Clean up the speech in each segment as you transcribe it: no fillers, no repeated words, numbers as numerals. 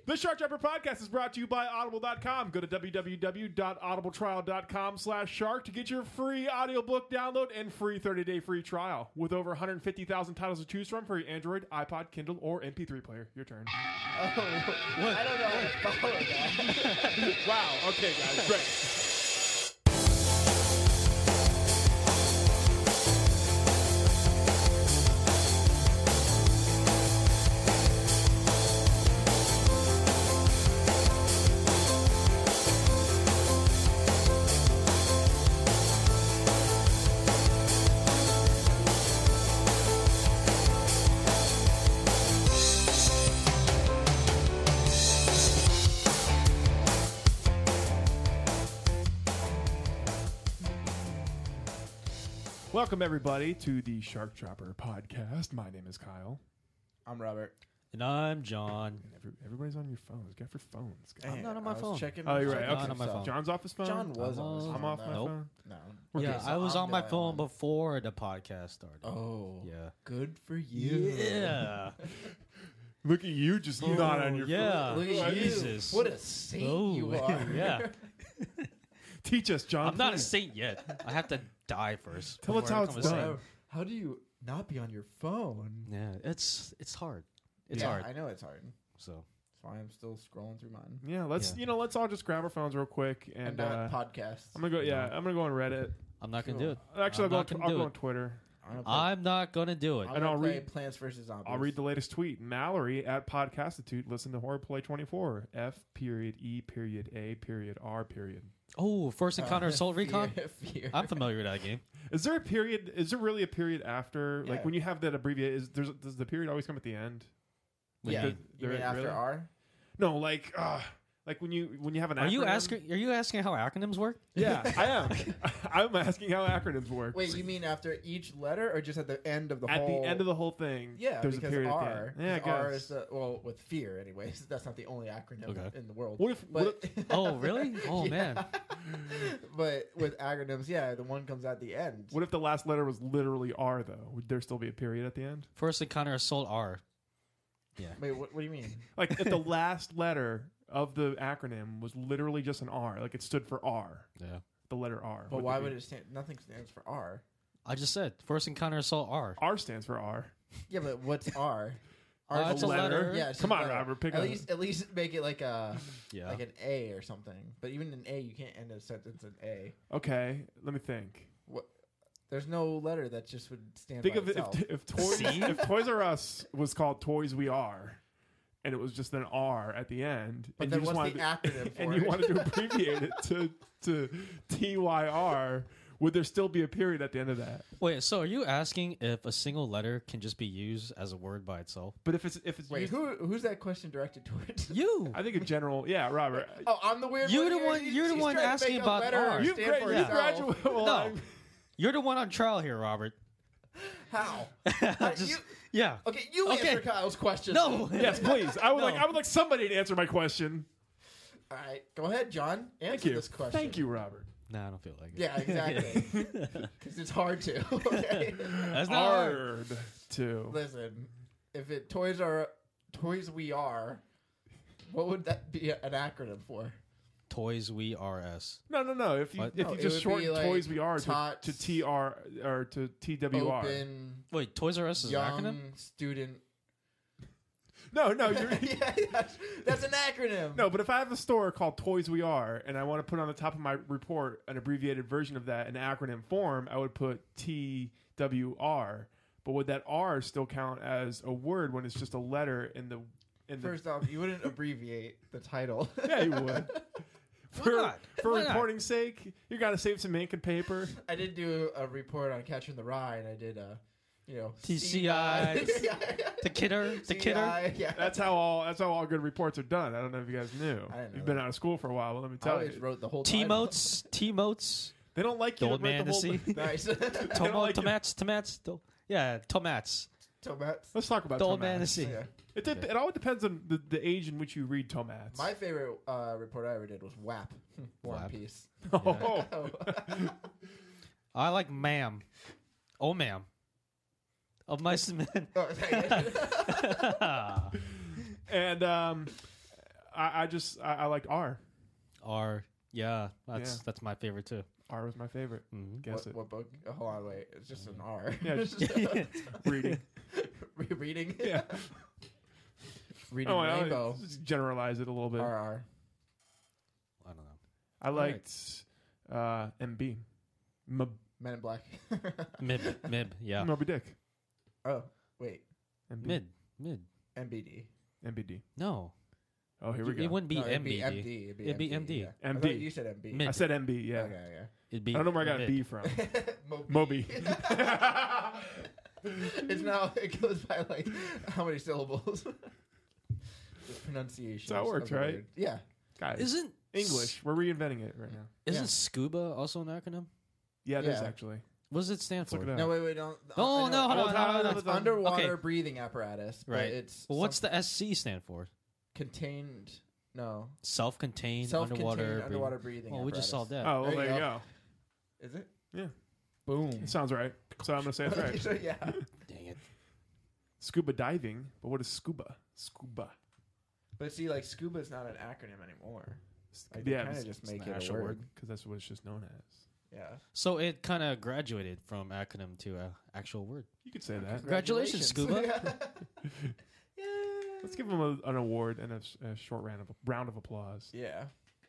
The Shark Trapper Podcast is brought to you by Audible.com. Go to www.audibletrial.com/shark to get your free audiobook download and free 30-day free trial. With over 150,000 titles to choose from for your Android, iPod, Kindle, or MP3 player. Your turn. I don't know how to follow that. Wow. Okay, guys. Great. Welcome, everybody, to the Shark Trapper Podcast. My name is Kyle. I'm Robert. And I'm John. Everybody's on your phones. Get for phones. I'm not on my phone. Checking. Oh, you're right. Not Okay. on my phone. John's off his phone? John was on his phone. I'm off my Nope. phone. No. Yeah, so I was I'm on my doing phone one. before the podcast started. Oh. Yeah. Good for you. Yeah. Look at you, just not on your yeah. phone. Look at Jesus. you. What a saint you are. Yeah. Teach us, John. I'm not a please. saint yet. I have to die first. Tell us before how I it's become a done. saint. How do you not be on your phone? Yeah, it's hard. It's Yeah, hard. I know it's hard. So That's why I'm still scrolling through mine. Yeah, let's Yeah. let's all just grab our phones real quick And and not podcasts. I'm gonna go. Yeah, I'm gonna go on Reddit. I'm not gonna do it. Actually, I'm not I'll gonna do go on it. Twitter. I'm not gonna do it. I'm And gonna I'll play read- Plants vs. Zombies. I'll read the latest tweet. Mallory at Podcastitute. Listen to Horrorplay24. F.E.A.R. Oh, First Encounter Assault Recon. Fear. I'm familiar with that game. Is there a period? Is there really a period after? Yeah. Like when you have that abbreviated, does the period always come at the end? Like Yeah. the- You there- mean after really? R? No, like when you have an Are you acronym? asking how acronyms work? Yeah, I am. I'm asking how acronyms work. Wait, you mean after each letter or just at the end of the At whole? the end of the whole thing, Yeah, there's a because period R. at the end. Yeah, I because R guess. is well with fear, anyways. That's not the only acronym Okay. in the world. What if? But, Oh, really? Oh, Yeah. man. but with acronyms, yeah, the one comes at the end. What if the last letter was literally R though? Would there still be a period at the end? First Encounter Assault R. Yeah. Wait, what do you mean? Like if the last letter of the acronym was literally just an R, like it stood for R, Yeah. the letter R. But would why there would be- it stand? Nothing stands for R. I just said First Encounter Assault R. R stands for R? Yeah, but what's R? It's a letter. Yeah, it's Come just on, a letter. Robert, pick at up. least make it like a Yeah. like an A or something. But even an A, you can't end a sentence in A. Okay, let me think. There's no letter that just would stand. Think by of it itself. if Toys See? if Toys R Us was called Toys We Are, and it was just an R at the end, But and then you just what's wanted the acronym for and it? you wanted to abbreviate it to TYR, would there still be a period at the end of that? Wait, so are you asking if a single letter can just be used as a word by itself? But if it's Wait, used- who's that question directed towards? You. I think in general, yeah, Robert. Oh, I'm the weird You're one. the here. one- you're the She's one trying to asking make a about letter R. You stand for you itself. graduated. Well, No. I'm- You're the one on trial here, Robert. How? Just- You- yeah. Okay, you Okay. answer Kyle's question. No. Yes, please. I would No. like somebody to answer my question. All right, go ahead, John. Answer Thank you. this question. Thank you, Robert. No, I don't feel like it. Yeah, exactly. Because it's hard to. Okay. That's not hard. Hard to. Listen, if it Toys We Are, what would that be an acronym for? Toys We R S. No. If you What? if No, you it just would shorten be like Toys We Are tots, to TR or to TWR. Open, Wait, Toys R Us is an young, acronym? student. No, you're Yeah, that's an acronym. no. But if I have a store called Toys We Are and I want to put on the top of my report an abbreviated version of that in acronym form, I would put TWR. But would that R still count as a word when it's just a letter in the First off, you wouldn't abbreviate the title. Yeah, you would. For, not? for Why not? reporting's sake, you got to save some ink and paper. I did do a report on Catching the Rye, and I did TCI. The kidder. The kidder. CI, yeah. That's how all good reports are done. I don't know if you guys knew. I didn't know You've been that. out of school for a while. But let me I tell always you, wrote the whole title. T-motes. T-motes. they don't like The you old to write man the to whole. see. Nice. Tomo, like it. tomats. Yeah, tomats. Tomats. Let's talk about The old man to tomats. see. Yeah. It all depends on the age in which you read tomats. My favorite report I ever did was WAP. War and WAP. Peace. Oh. I like ma'am. Oh, ma'am. Of mice and men. Oh, sorry. And I liked R. R. Yeah, that's my favorite too. R was my favorite. Mm-hmm. Guess it. What book? Oh, hold on, wait. It's just an R. Yeah, reading. Reading? Yeah. Reading Oh, I Rainbow. just generalize it a little bit. RR. I don't know. I liked MB. Men in Black. Mib. Yeah. Moby Dick. Oh, wait. MB. Mid. MBD. MBD. No. Oh, here we go. It wouldn't be No, it'd MBD. MD. It'd be MD. Yeah. I MD. thought you said MB. Mid. I said MB, yeah. Okay, It'd be I don't know where I got mid. B from. Moby. Moby. It's now, it goes by like how many syllables. The pronunciation. That's how it works, right? Yeah. Guys, Isn't English. We're reinventing it right now. Isn't Yeah. SCUBA also an acronym? Yeah, it is Yeah. actually. What does it stand Let's for? look it up. No, wait, don't. Oh, I know. no, hold on, hold on. It's underwater Okay. breathing apparatus. But Right. it's Well, what's the SC stand for? contained? No. Self-contained, Self-contained underwater breathing. Well, we just solved that. Oh, well, There there you you go. Is it? Yeah. Boom. It sounds right. So I'm going to say it's right. So, yeah. Dang it. Scuba diving. But what is scuba? Scuba. But see, like scuba is not an acronym anymore. Like, Yeah, they kind of it's just it's make an it a actual word. word. because that's what it's just known as. Yeah. So it kind of graduated from acronym to a actual word. You could say that. Congratulations, Scuba. Yeah. Let's give him an award and a short round of applause. Yeah.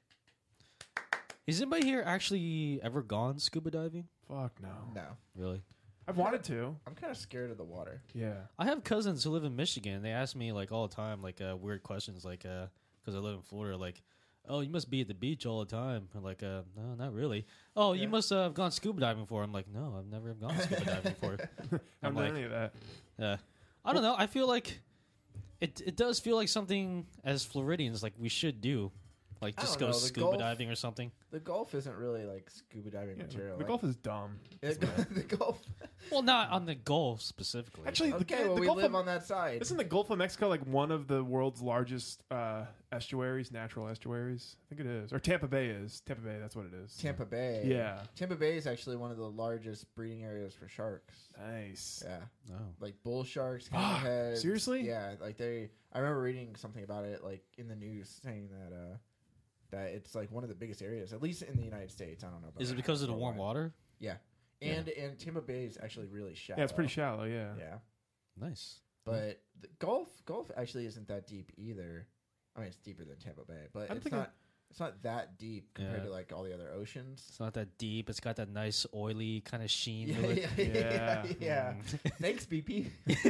Has anybody here actually ever gone scuba diving? Fuck no. No. Really? I've wanted to. I'm kind of scared of the water. Yeah. I have cousins who live in Michigan. They ask me like all the time, like weird questions, like because I live in Florida, like, oh, you must be at the beach all the time. I'm like, no, not really. Oh, Yeah. you must have gone scuba diving before. I'm like, no, I've never gone scuba diving before. Haven't like- done any of that. Yeah, I don't know. I feel like it does feel like something as Floridians like we should do, like I just don't go know, the scuba Gulf- diving or something. The Gulf isn't really like scuba diving Yeah, material. the like, Gulf is dumb. the Gulf. Well, not on the Gulf specifically. Actually, Okay, the well, we Gulf live of, on that side. isn't the Gulf of Mexico like one of the world's largest estuaries, natural estuaries? I think it is. Or Tampa Bay is. Tampa Bay, that's what it is. Tampa Bay. Yeah. Tampa Bay is actually one of the largest breeding areas for sharks. Nice. Yeah. oh. Like bull sharks, Fuck, hammerheads. seriously? Yeah, like they. I remember reading something about it, like in the news, saying that it's like one of the biggest areas, at least in the United States. I don't know. About Is it because of the warm worldwide. water? Yeah, and Tampa Bay is actually really shallow. Yeah, it's pretty shallow, yeah. Yeah, Nice. but the Gulf actually isn't that deep either. I mean, it's deeper than Tampa Bay, but I'm it's thinking- not. It's not that deep compared Yeah. to like all the other oceans. It's not that deep. It's got that nice oily kind of sheen Yeah, to it. yeah, Yeah. yeah. Mm. Thanks, BP.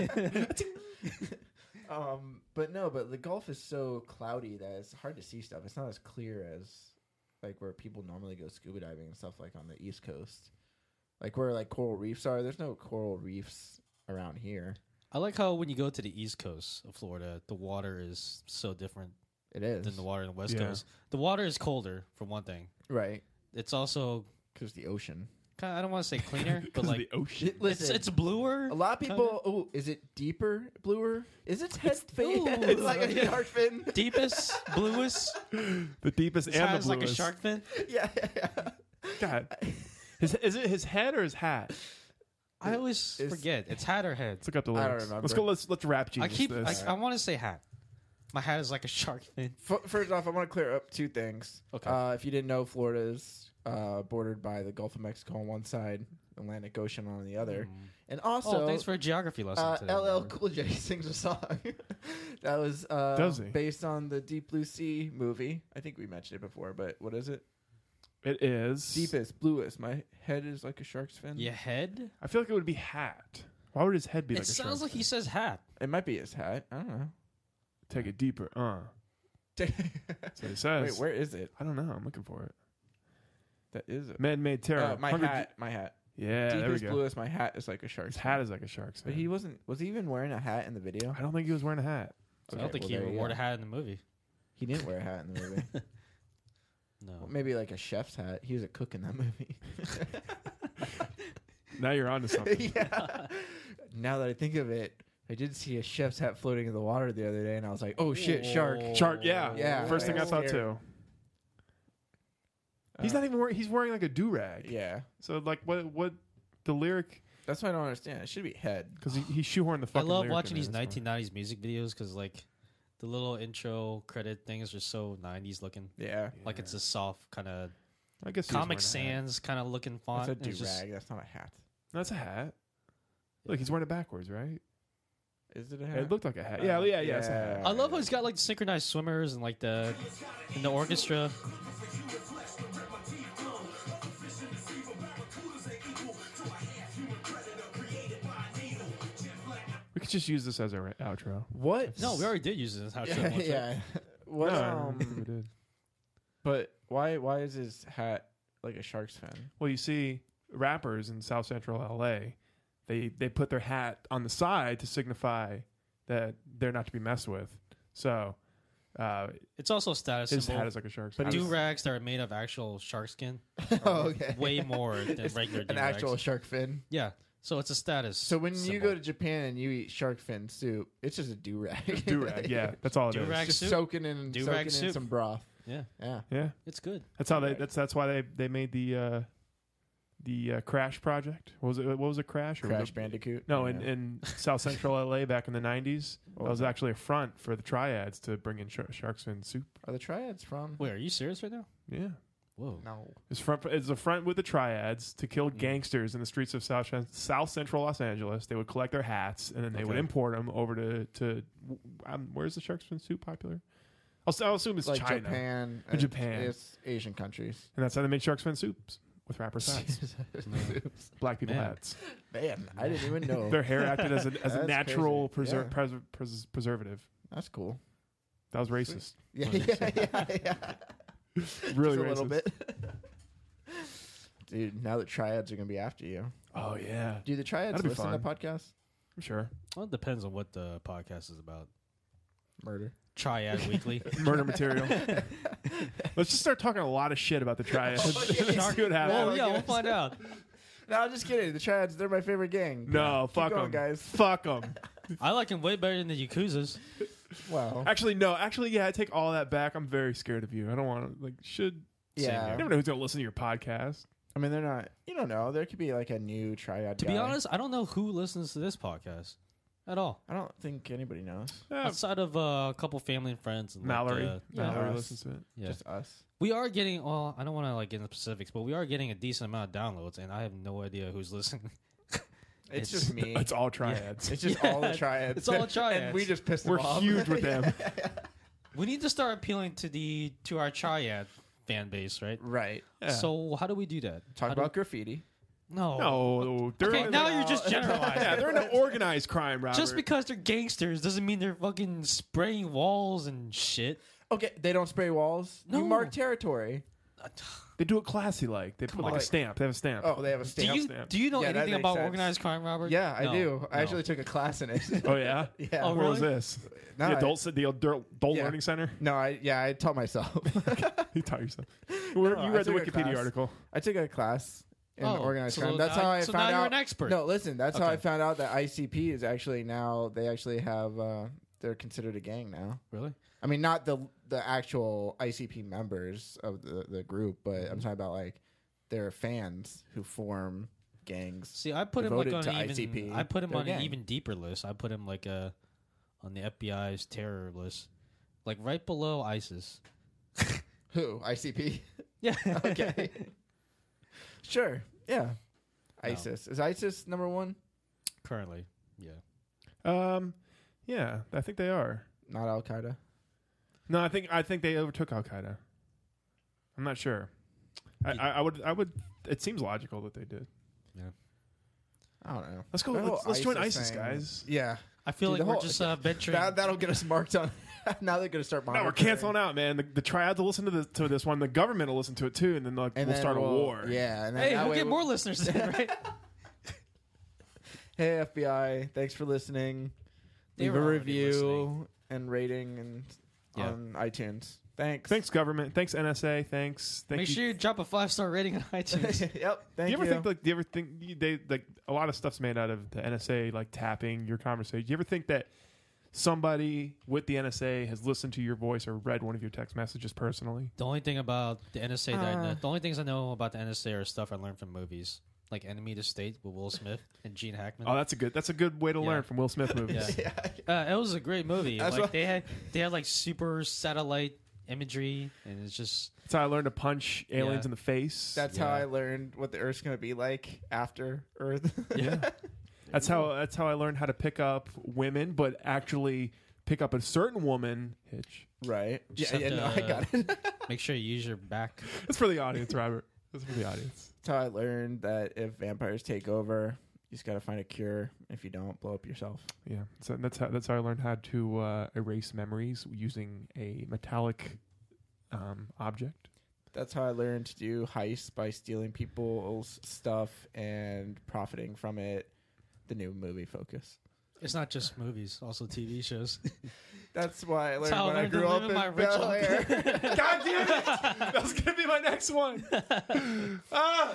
But the Gulf is so cloudy that it's hard to see stuff. It's not as clear as like where people normally go scuba diving and stuff like on the East Coast. Like where like coral reefs are. There's no coral reefs around here. I like how when you go to the East Coast of Florida, the water is so different It is. than the water in the West Yeah. Coast. The water is colder, for one thing. Right. It's also Because the ocean. kind of, I don't want to say cleaner, but 'Cause of like the ocean. Listen, it's bluer. a lot of people. Oh, is it deeper, bluer? Is its head Ooh. it's like a shark fin? Deepest, bluest. The deepest It and the has bluest. like a shark fin. Yeah. God. Is it his head or his hat? I always It's- forget. It's hat or head. Let's look up the I don't lyrics. remember. Let's go. Let's rap I genius keep. this. I want to say hat. My hat is like a shark fin. First off, I want to clear up two things. Okay. If you didn't know, Florida is bordered by the Gulf of Mexico on one side, Atlantic Ocean on the other, and also Thanks for a geography lesson today. LL Cool J sings a song that was Does he? based on the Deep Blue Sea movie. I think we mentioned it before, but what is it? It is Deepest, bluest. My head is like a shark's fin. Your head? I feel like it would be hat. Why would his head be It like a sounds shark's like he fin? says hat. It might be his hat. I don't know. Take it deeper. That's what it says. Wait, where is it? I don't know. I'm looking for it. That is it. Man-made terror. My 100 hat. My hat. Yeah, there we Deepest, go. bluest. My hat is like a shark's His fin. hat is like a shark's But fin. he wasn't. Was he even wearing a hat in the video? I don't think he was wearing a hat. I don't think well, he there even you wore go. a hat in the movie. He didn't wear a hat in the movie. No. Well, maybe like a chef's hat. He was a cook in that movie. Now you're on to something. yeah. Now that I think of it, I did see a chef's hat floating in the water the other day, and I was like, "Oh shit, shark!" Shark, yeah. Yeah, First thing I that's thought scary. too. He's not even wearing. He's wearing like a do rag. Yeah, So like, what the lyric? that's why I don't understand. It should be head. Because he shoehorned the I fucking. love lyric watching in these there, that's 1990s music videos because like The little intro credit thing is just so 90s looking. Yeah. Like it's a soft kind of I guess he was Comic wearing a hat. Sans kind of looking font. That's a It's just- do-rag. That's not a hat. That's a hat. Look, he's wearing it backwards, right? Is it a hat? It looked like a hat. Yeah, it's a hat. I love how he's got like synchronized swimmers and like the in the orchestra. We could just use this as our outro. What? No, we already did use this. How Yeah. Yeah. What? No, I don't think we did. But why is his hat like a Sharks fan? Well, you see, rappers in South Central LA, they put their hat on the side to signify that they're not to be messed with. So It's also a status his symbol. hat is like a shark's. But hat. Do rags that are made of actual shark skin Oh, okay. way more than regular An do-rags. actual shark fin. Yeah, so it's a status. So when you symbol. go to Japan and you eat shark fin soup, it's just a do-rag. do-rag. Yeah, that's all it is. Do-rag Just soup? soaking in Do-rag soup? some broth. yeah, Yeah. Yeah, it's good. that's how they. That's why they made the Crash project. What was it? Crash? Or was Crash it- Bandicoot. No, Yeah. in South Central LA back in the 90s, What that was was actually a front for the Triads to bring in shark's fin soup. Are the Triads from? Wait, are you serious right now? Yeah. Whoa. No. It's a front with the Triads to kill gangsters in the streets of South Central Los Angeles. They would collect their hats and then they would Okay. import them over to where's the shark's fin soup popular? I'll assume it's Like China, Japan. And Japan. It's Asian countries. and that's how they make shark's fin soups with rappers' hats, black people Man. hats. Man, I didn't even know. Their hair acted as a That's natural crazy. Yeah. preservative. That's cool. That was racist. Yeah, yeah. Really Just a racist. little bit. Dude, now the Triads are going to be after you. Oh yeah, Do the Triads That'd be listen to fun. podcasts? I'm sure. Well, it depends on what the podcast is about. Murder. Triad Weekly. Murder material. Let's just start talking a lot of shit about the Triads. See what happens. Well, yeah, give we'll us- find out. No, I'm just kidding. The Triads, they're my favorite gang. No, Keep fuck going, them, guys. Fuck them. I like him way better than the Yakuzas. Wow. Actually, no. Actually, yeah. I take all that back. I'm very scared of you. I don't want to. Should Yeah. you never know who's gonna listen to your podcast. I mean, they're not. You don't know. There could be like a new Triad. To guy. be honest, I don't know who listens to this podcast at all. I don't think anybody knows. Outside of a couple family and friends. And Mallory. yeah, Mallory us. listens to it. yeah. Just us. We are getting, well, I don't want to like get into specifics, but we are getting a decent amount of downloads, and I have no idea who's listening. It's just me. It's all Triads. It's just Yeah, all the Triads. it's all the Triads. And we just pissed them We're off. huge with them. We need to start appealing to our Triad fan base, right? Right. Yeah. So how do we do that? Talk How do- about graffiti. no. No, they're Okay, now you're just yeah, generalizing. they're an organized crime, Robert. Just because they're gangsters doesn't mean they're fucking spraying walls and shit. Okay, they don't spray walls. No. You mark territory. they do it classy, like they put like on. a stamp. They have a stamp. Oh, they have a Do stamp. you stamp. do you know Yeah, that anything makes about sense. organized crime, Robert? Yeah, I No, do. I no. actually took a class in it. Oh yeah. Yeah. Oh, Where was really? this? No, the adult Yeah. learning center. No, I taught myself. You taught yourself. No, You I read the took a Wikipedia class. article. I took a class in Oh, organized so crime. That's now- how I so found now out. you're an expert. No, listen. That's how Okay. I found out that ICP is actually now. They actually have. They're considered a gang now. Really? I mean, not the actual ICP members of the group, but I'm talking about like their fans who form gangs. See, I put him like Devoted on to an even. ICP. I put him They're on an gang. even deeper list. I put him like on the FBI's terror list, like right below ISIS. Who ICP? Yeah. Okay. Sure. Yeah. No. ISIS is ISIS number one. Currently, yeah. Yeah, I think they are. Not Al Qaeda. No, I think they overtook Al Qaeda. I'm not sure. I would. It seems logical that they did. I don't know. Let's go. The whole Let's join ISIS, thing- guys. Yeah. I feel Dude, like the we're whole- just venturing. That'll get us marked on. Now they're going to start No, monitoring. we're canceling out, man. The triads will listen to this one. The government will listen to it too, and then we'll And then start a war. Yeah. And then Hey, that we'll way get more listeners then, right? Hey, FBI. Thanks for listening. They Leave were a already review listening. and rating and Yeah. on iTunes. Thanks. Thanks, government. Thanks, NSA. Thank Make you. sure you drop a 5-star rating on iTunes. Yep. Thank Do you. you ever think they like a lot of stuff's made out of the NSA like tapping your conversation? Do you ever think that somebody with the NSA has listened to your voice or read one of your text messages personally? The only thing about the NSA the only things I know about the NSA are stuff I learned from movies. like Enemy of the State with Will Smith and Gene Hackman. Oh, that's a good way to Yeah. learn from Will Smith movies. Yeah. It was a great movie. That's Like what- they had like super satellite imagery, and it's just That's how I learned to punch aliens Yeah. in the face. That's Yeah. how I learned what the Earth's gonna be like after Earth. Yeah. That's how I learned how to pick up women, but actually pick up a certain woman. Hitch. Right. Just Yeah, have no, to, I got it. make sure you use your back. That's for the audience, Robert. That's for the audience. That's how I learned that if vampires take over, you just gotta find a cure. If you don't, blow up yourself. Yeah. So that's how I learned how to erase memories using a metallic object. That's how I learned to do heists by stealing people's stuff and profiting from it. The new movie Focus. It's not just movies, also TV shows. That's why I learned how I when I learned to grew live up in my in rich Bel uncle. Air. God damn it! That was gonna be my next one. Ah!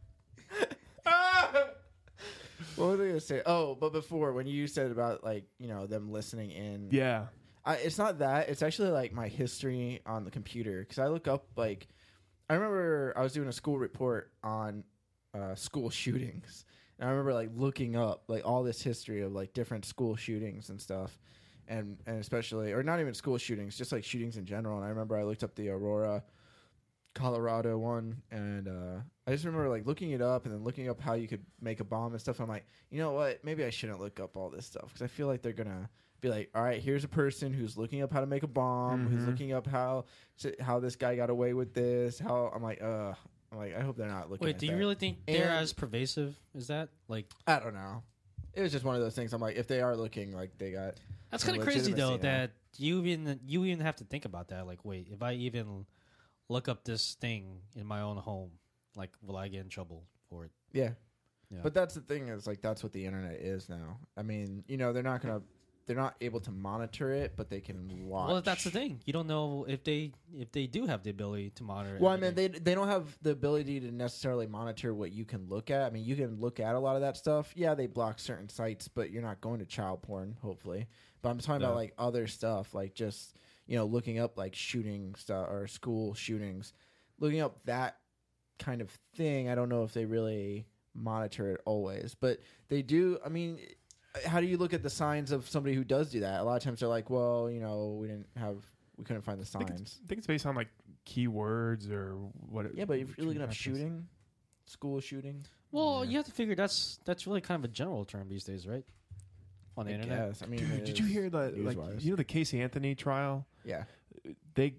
Ah! What was I gonna say? Oh, but before when you said about like them listening in, Yeah. it's not that. It's actually like my history on the computer because I look up like I remember I was doing a school report on school shootings, and I remember like looking up like all this history of like different school shootings and stuff, and especially or not even school shootings, just like shootings in general. And I remember I looked up the Aurora, Colorado one, and I just remember like looking it up and then looking up how you could make a bomb and stuff. I'm like, you know what? Maybe I shouldn't look up all this stuff because I feel like they're gonna be like, all right, here's a person who's looking up how to make a bomb, who's looking up how this guy got away with this. I'm like, I hope they're not looking. Wait, at do you that. really think they're And- as pervasive as that? Like, I don't know. It was just one of those things. I'm like, if they are looking, like they got. that's some kind of crazy though legitimacy now. that you even have to think about that. Like, wait, if I even look up this thing in my own home, like, will I get in trouble for it? Yeah. Yeah. But that's the thing is like that's what the internet is now. I mean, they're not able to monitor it, but they can watch. Well, that's the thing. You don't know if they do have the ability to monitor. Well, I mean, everything. they don't have the ability to necessarily monitor what you can look at. I mean, you can look at a lot of that stuff. Yeah, they block certain sites, but you're not going to child porn, hopefully. But I'm talking about No. like other stuff, like just looking up like shooting stuff or school shootings, looking up that kind of thing. I don't know if they really monitor it always, but they do. I mean, how do you look at the signs of somebody who does do that? A lot of times they're like, well, we couldn't find the signs. I think it's based on like keywords or what. Yeah, but if you're looking up practice. shooting, school shooting. Well, you have to figure that's really kind of a general term these days, right? On the I internet. guess. I mean, Dude, it did you is hear that? Like, news-wise. the Casey Anthony trial? Yeah. They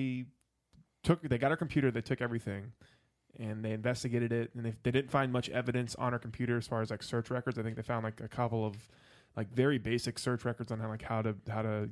got her computer. They took everything, and they investigated it, and they didn't find much evidence on her computer as far as like search records. I think they found like a couple of like very basic search records on how to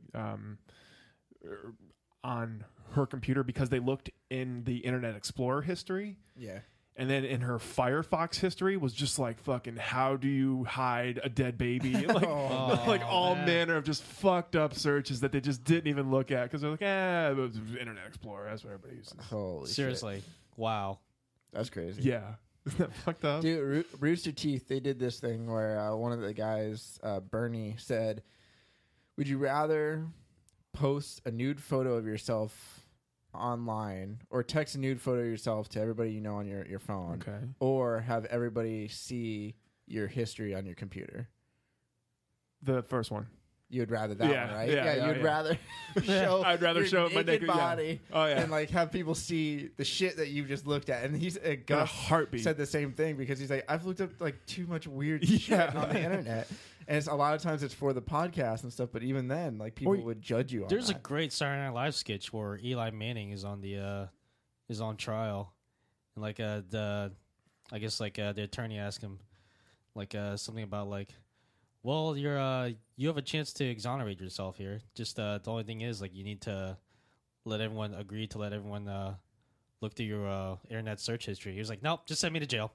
on her computer because they looked in the Internet Explorer history. Yeah. And then in her Firefox history was just like fucking how do you hide a dead baby? Like, like all man. manner of just fucked up searches that they just didn't even look at because they're like, it was Internet Explorer. That's what everybody uses. Holy shit. Seriously, wow. That's crazy. Yeah. Isn't that fucked up? Dude, Rooster Teeth, they did this thing where one of the guys, Bernie, said, would you rather post a nude photo of yourself online or text a nude photo of yourself to everybody you know on your phone Okay. or have everybody see your history on your computer? The first one. You would rather that Yeah, one, right? yeah, you'd yeah. rather show I'd rather your show my naked naked- yeah. body Oh, yeah. and like have people see the shit that you've just looked at. And he's Got a Gus heartbeat. said the same thing because he's like, I've looked up like too much weird Yeah. shit on the internet, and it's a lot of times it's for the podcast and stuff. But even then, like people Or- would judge you. There's on a that. great Saturday Night Live sketch where Eli Manning is on the is on trial, and like the attorney asked him like something about like, well, you have a chance to exonerate yourself here. Just the only thing is like you need to let everyone look through your internet search history. He was like, nope, just send me to jail.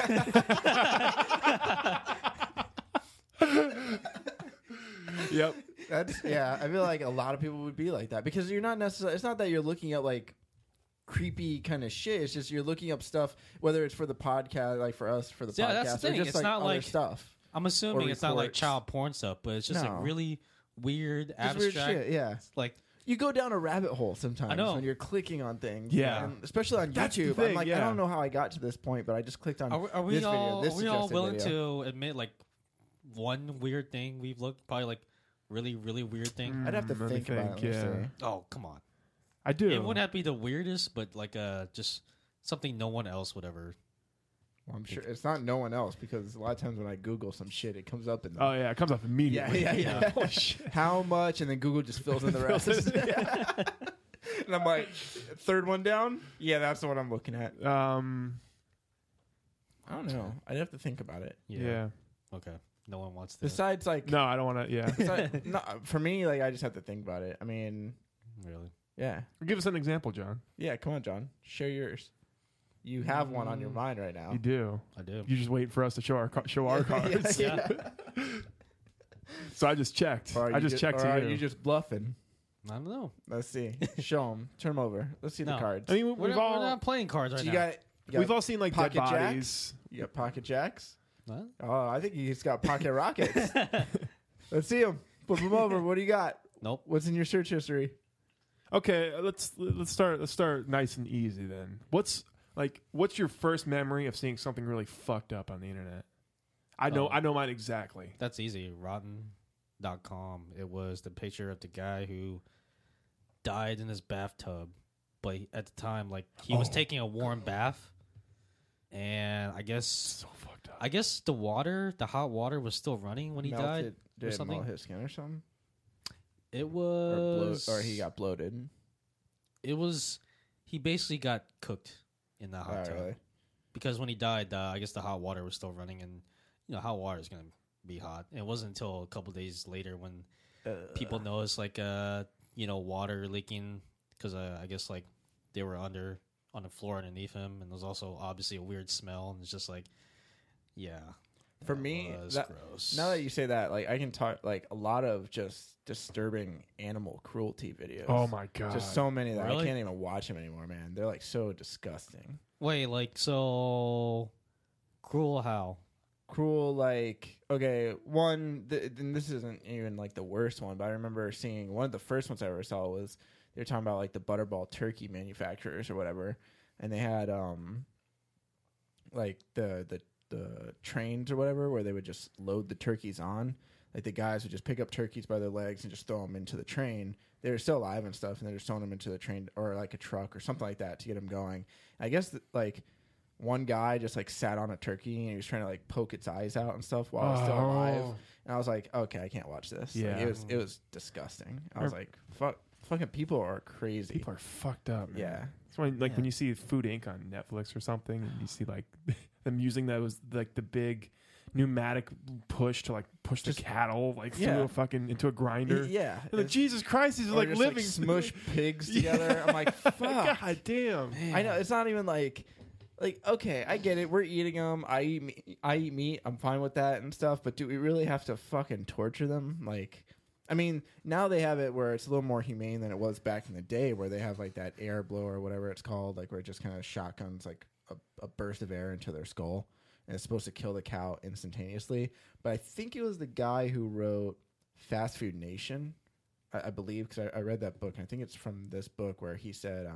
Yep. That's I feel like a lot of people would be like that because you're not necessarily. It's not that you're looking at like creepy kind of shit. It's just you're looking up stuff, whether it's for the podcast, like for us for the Yeah, podcast, that's the or thing. just It's like not other like- stuff. I'm assuming Or it's not like reports. child porn stuff, but it's just No. like really weird, Just abstract. weird shit. Yeah. Like You go down a rabbit hole sometimes I know. when you're clicking on things. Yeah. And especially on That's the YouTube. thing, I'm like, yeah. I don't know how I got to this point, but I just clicked on Are we this all video. This are we all suggested willing video. to admit like one weird thing we've looked probably like really weird thing? I'd have to Let me think about it. Let me see. Oh come on, I do. it wouldn't have to be the weirdest, but like just something no one else would ever. Well, I'm sure it's not no one else because a lot of times when I Google some shit, it comes up in the Oh yeah, it comes up immediately. Yeah. Holy shit. how much, and then Google just fills in the rest. And I'm like, third one down? Yeah, that's the one I'm looking at. I don't know. I'd have to think about it. Yeah. Okay. No one wants to. Besides, like, No, I don't want to. Yeah. no, for me, like, I just have to think about it. I mean, Really? yeah. Give us an example, John. Yeah, come on, John. Share yours. You have one on your mind right now. You do. I do. You just wait for us to show our cards. Yeah. So I just checked. Or are I you just checked or to are you. you just bluffing? I don't know. Let's see. Show them. Turn them over. Let's see the No. cards. I mean, We're we've not, we're not playing cards right So you now. got we've all seen like dead pocket jacks? bodies. You got pocket jacks. What? Oh, I think he's got pocket rockets. Let's see them. Flip them over. What do you got? Nope. What's in your search history? Okay, let's start nice and easy then. What's your first memory of seeing something really fucked up on the internet? I know mine exactly. That's easy. Rotten.com. It was the picture of the guy who died in his bathtub, but at the time, like he was taking a warm bath, and I guess So fucked up. the hot water was still running when he died. Did it something? melt his skin or something? It Or, was, or he got bloated? It was. He basically got cooked in the hot Oh, tub really? because when he died, I guess the hot water was still running, and hot water is gonna be hot. And it wasn't until a couple days later when people noticed like water leaking because I guess like they were on the floor underneath him, and there was also obviously a weird smell, and it's just like, yeah. For me, was gross. now that you say that, like I can talk like a lot of just disturbing animal cruelty videos. Oh my god. Just so many that Really? I can't even watch them anymore, man. They're like so disgusting. Wait, like so cruel how? Cruel, like, okay, one, and this isn't even like the worst one, but I remember seeing one of the first ones I ever saw was they were talking about like the Butterball turkey manufacturers or whatever, and they had like the trains or whatever where they would just load the turkeys on. Like the guys would just pick up turkeys by their legs and just throw them into the train. They were still alive and stuff, and they're just throwing them into the train or like a truck or something like that to get them going. I guess like one guy just like sat on a turkey and he was trying to like poke its eyes out and stuff while it was still alive. And I was like, okay, I can't watch this. Like, Yeah. it was disgusting. I was like, fucking people are crazy. People are fucked up. Man. Yeah. It's when when you see Food Inc. on Netflix or something, and you see like them using those like the big pneumatic push to like push the cattle like through a fucking into a grinder. Yeah. And like, Jesus Christ, these are Or like just, living smush pigs together. I'm like, fuck. God damn. I know it's not even like okay, I get it. We're eating them. I eat meat. I'm fine with that and stuff. But do we really have to fucking torture them? Like, I mean, now they have it where it's a little more humane than it was back in the day, where they have like that air blower or whatever it's called, like where it just kind of shotguns like a burst of air into their skull, and it's supposed to kill the cow instantaneously. But I think it was the guy who wrote Fast Food Nation, I believe, because I read that book, and I think it's from this book where he said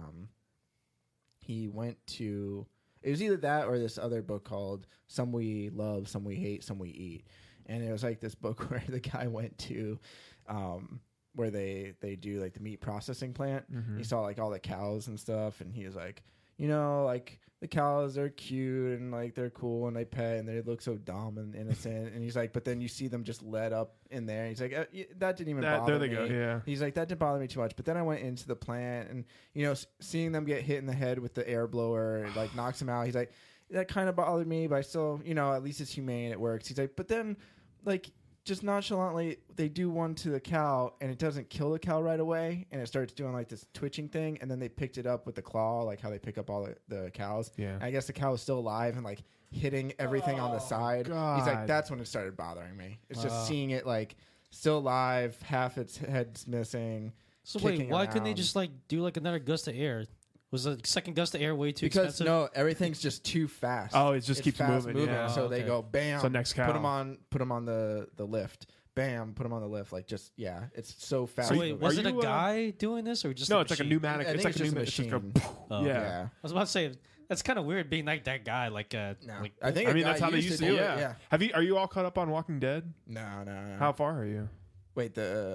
he went to. It was either that or this other book called Some We Love, Some We Hate, Some We Eat. And it was like this book where the guy went to where they do like the meat processing plant. Mm-hmm. He saw like all the cows and stuff, and he was like, like the cows, they're cute and like they're cool and they pet and they look so dumb and innocent. And he's like, but then you see them just let up in there. And he's like, that didn't even bother me. There they go, yeah. He's like, that didn't bother me too much. But then I went into the plant and, seeing them get hit in the head with the air blower, it, like knocks him out. He's like, that kind of bothered me, but I still, at least it's humane. It works. He's like, but then like just nonchalantly, they do one to the cow and it doesn't kill the cow right away. And it starts doing like this twitching thing. And then they picked it up with the claw, like how they pick up all the cows. Yeah. And I guess the cow is still alive and like hitting everything on the side. God. He's like, that's when it started bothering me. It's just seeing it like still alive, half its head's missing. So wait, kicking why couldn't they around. just like do like another gust of air? Was the second gust of air way too Because expensive? no, everything's just too fast. Oh, it just It's keeps fast moving, yeah. So Oh, they okay. go bam. So next cow. Put them on the lift. bam, put them on the lift. Like just it's so fast. So wait, moving. was Are it a you, guy doing this or just No, a it's like a machine? pneumatic. I It's think like a it's pneumatic. just a It's just machine. Oh, yeah. I was about to say that's kind of weird being like that guy. Like, No. like I think I a mean, guy that's how they used to do do it. it. Yeah. Are you all caught up on Walking Dead? No. How far are you? Wait,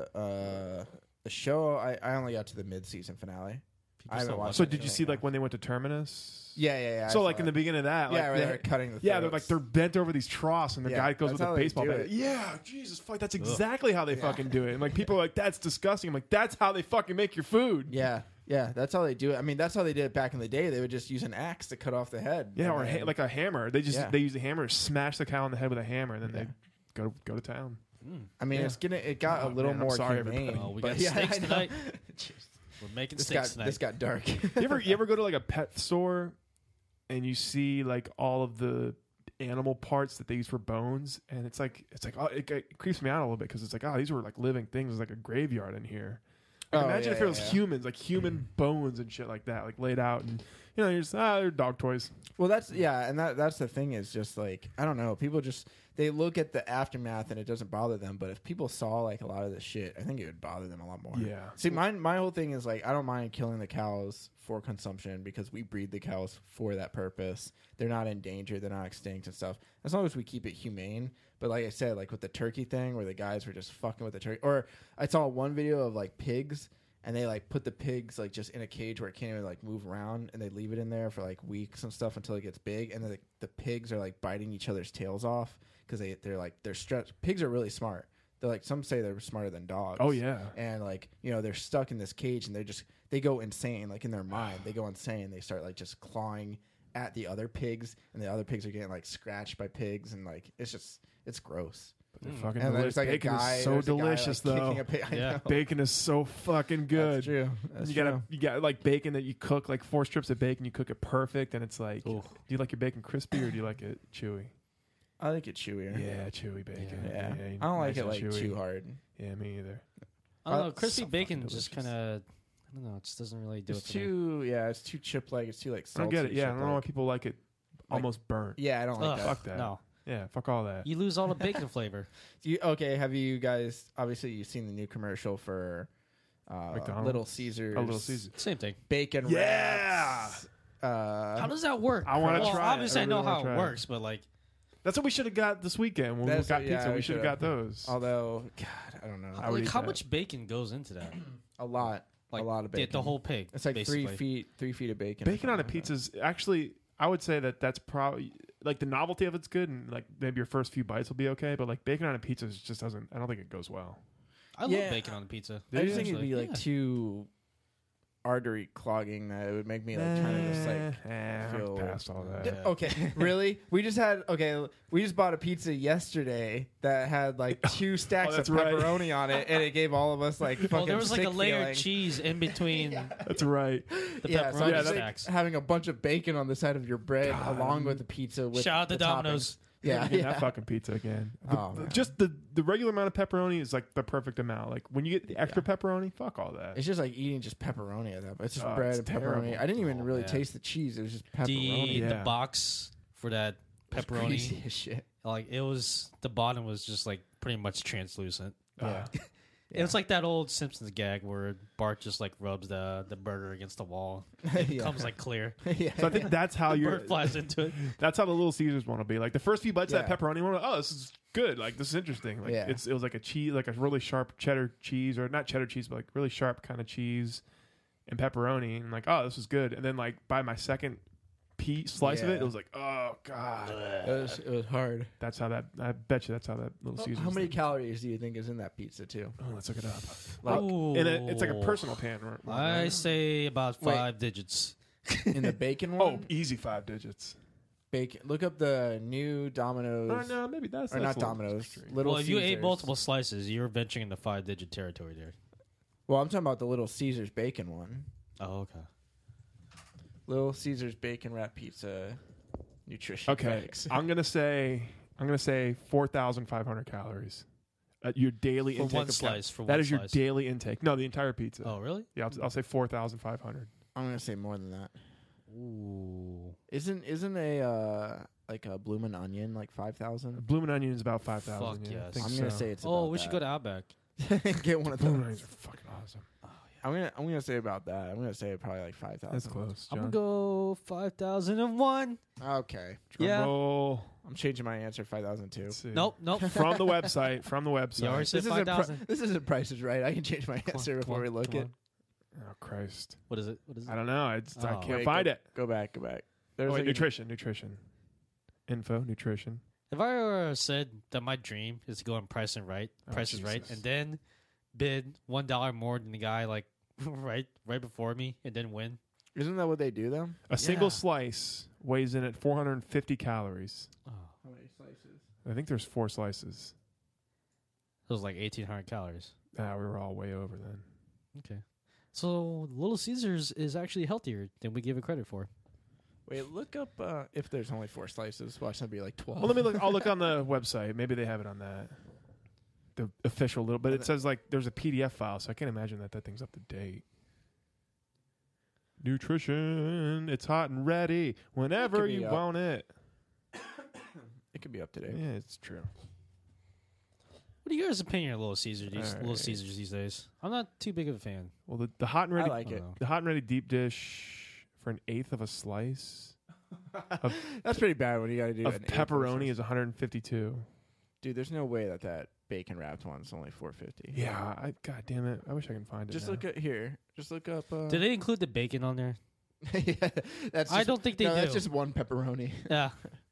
the show. I only got to the mid-season finale. I haven't watched. So it did you yet. see like when they went to Terminus? Yeah. So I like saw in the it. beginning of that, like where they're cutting the yeah, they're like throats. they're bent over these troughs, and the Yeah, guy goes that's with how a they baseball do bat. it. Yeah, Jesus fuck, that's exactly how they Yeah. fucking do it. And like people are like, that's disgusting. I'm like, that's how they fucking make your food. Yeah, that's how they do it. I mean, that's how they did it back in the day. They would just use an axe to cut off the head. Yeah, And or then- like a hammer. They just Yeah. they use a hammer, smash the cow on the head with a hammer, and then they go to town. I mean, Yeah. it got Oh, a little man, I'm more sorry, humane. everybody. Oh, we but got yeah, steaks I know. tonight. We're making steaks tonight. This got dark. You ever go to like a pet store and you see like all of the animal parts that they use for bones, and it's like oh, it creeps me out a little bit because it's like, oh, these were like living things. There's like a graveyard in here. Like, Oh, imagine yeah, if it was yeah. humans, like human bones and shit like that, like laid out, and you're just they're dog toys. Well, that's and that's the thing is just like I don't know. People just they look at the aftermath and it doesn't bother them. But if people saw like a lot of this shit, I think it would bother them a lot more. Yeah. See, my whole thing is like I don't mind killing the cows for consumption because we breed the cows for that purpose. They're not in danger. They're not extinct and stuff. As long as we keep it humane. But like I said, like with the turkey thing where the guys were just fucking with the turkey. Or I saw one video of like pigs. And they like put the pigs like just in a cage where it can't even like move around, and they leave it in there for like weeks and stuff until it gets big. And then the pigs are like biting each other's tails off because they're stressed. Pigs are really smart. They're like some say they're smarter than dogs. Oh yeah. And like they're stuck in this cage and they go insane like in their mind. They go insane. They start like just clawing at the other pigs, and the other pigs are getting like scratched by pigs, and like it's gross. They're fucking And delicious. there's like Bacon a guy, is so there's a guy, delicious like, though. kicking a pig. I Yeah. know. Bacon is so fucking good. That's true. That's you true. got like bacon that you cook like 4 strips of bacon. You cook it perfect, and it's like, Ooh. do you like your bacon crispy or do you like it chewy? I like it chewier. Yeah, chewy bacon. Yeah. Yeah, I don't like nice it and like chewy. too hard. Yeah, me either. I don't know. It's Crispy so bacon fucking just delicious. kind of, I don't know. It just doesn't really do It's it for me. it's too chip like. It's too like I don't salty. get it. Yeah, I don't know why chip-like. people like it almost burnt. Yeah, I don't like Ugh, that. Fuck that. No, Yeah, fuck all that. you lose all the bacon flavor. Okay, have you guys obviously you've seen the new commercial for McDonald's? Little Caesars? Oh, Little Caesar. Same thing. Bacon Yeah! wraps. How does that work? I wanna well, try it. Obviously, I I know really how wanna it try it. works, but like, That's what we should have got this weekend when That's we got what- yeah, pizza. we we should have should've. got those. Although, God, I don't know. I would like eat how that. much bacon goes into that? A lot. Like a lot of bacon. The whole pig. It's like basically. 3 feet of bacon. Bacon on a or something pizza is actually, I would say that's probably like the novelty of it's good, and like maybe your first few bites will be okay. But like bacon on a pizza just doesn't. I don't think it goes well. I Yeah. love bacon on the pizza. like that. I just think it'd actually. be like Yeah. too artery clogging that it would make me like kind of just like feel past all that. Yeah. Okay, really? We just bought a pizza yesterday that had like 2 stacks of that's right. pepperoni on it, and it gave all of us like fucking Oh, there was like a sick layer feeling. of cheese in between That's right. the Yeah, pepperoni so I'm Yeah, just like, stacks. having a bunch of bacon on the side of your bread God. along with the pizza. With Shout out to the Domino's. toppings. Yeah, Never getting yeah. that fucking pizza again. Oh, man. Just the regular amount of pepperoni is like the perfect amount. Like when you get the extra pepperoni, fuck all that. It's just like eating just pepperoni at that. But it's just Oh, bread it's and pepperoni. terrible. I didn't even Oh, really man. taste the cheese. It was just The pepperoni. Yeah. the box for that It's pepperoni, greasy as shit. like it was the bottom was just like pretty much translucent. Yeah. It was like that old Simpsons gag where Bart just like rubs the burger against the wall. It Yeah. comes like clear. yeah. So I think that's how The you're. bird flies into it. That's how the Little Caesars one will be. Like the first few bites of Yeah. that pepperoni one, oh, this is good. Like this is interesting. Like Yeah. it was like a cheese, like a really sharp cheddar cheese, or not cheddar cheese, but like really sharp kind of cheese and pepperoni, and like, oh, this is good. And then like by my second slice of it, Yeah. it was like, oh god, it was hard. that's how that. I bet you that's how that Little Caesars. How many thing- calories do you think is in that pizza too? Oh, let's look it up. Like And it's like a personal pan. Right? I say about Wait. 5 digits. in the bacon Oh, one? easy 5 digits. Bacon. Look up the new Domino's. No, maybe that's Or that's not a little Domino's. extreme. Little Well, if you ate Caesars. multiple slices, you're venturing into 5-digit territory there. Well, I'm talking about the Little Caesars bacon one. Oh, okay. Little Caesars bacon wrap pizza nutrition Okay, facts. I'm gonna say 4,500 calories. Your daily For intake one of slice. For That one is your slice. daily intake. No, the entire pizza. Oh, really? Yeah, I'll say 4,500. I'm gonna say more than that. Ooh. Isn't a like a bloomin' onion, like 5,000. Bloomin' onion is about 5,000. Fuck Yeah, I yes. think I'm gonna so. say it's. Oh, about we should go to Outback. to get one of Bloomin' those. onions are fucking awesome. I'm gonna say about that. I'm gonna say probably like 5,000. That's close. I'm John. gonna go 5,001. Okay, Drum Yeah. roll. I'm changing my answer. 5,002. Let's see. Nope. From the website. From the You already website. said 5,000. This isn't Price is Right. I can change my answer before we look it. Oh Christ! What is it? What is it? I don't know. I Oh. can't Wait, find go- it. Go back. Oh, wait, like a- nutrition. Info, nutrition. Have I ever said that my dream is to go on Price is Right, Oh, Price is Right, Jesus. and then bid $1 more than the guy like right before me, and then win? Isn't that what they do though? A single Yeah. slice weighs in at 450 calories. Oh, How many slices? I think there's 4 slices. it was like 1,800 calories. We were all way over then. Okay, so Little Caesars is actually healthier than we give it credit for. Wait, look up if there's only 4 slices. Watch that be like 12. Well, let me look. I'll look on the website. Maybe they have it on that. The official little, but it says like there's a PDF file, so I can't imagine that thing's up to date. Nutrition, it's hot and ready whenever be you up. want it. It could be up to date. Yeah, it's true. What are you guys' opinion of Little Caesars? All Little right. Caesars these days. I'm not too big of a fan. Well, the hot and I ready, like it. Oh. the hot and ready deep dish for an eighth of a slice That's pretty bad when you got to do of an eighth pepperoni slice. is 152. Dude, there's no way that bacon wrapped one's only 450. Yeah, God damn it! I wish I can find it. Just now. look at here. Just look up. Did they include the bacon on there? yeah, that's. I just- don't think they no, do. That's just one pepperoni. Yeah.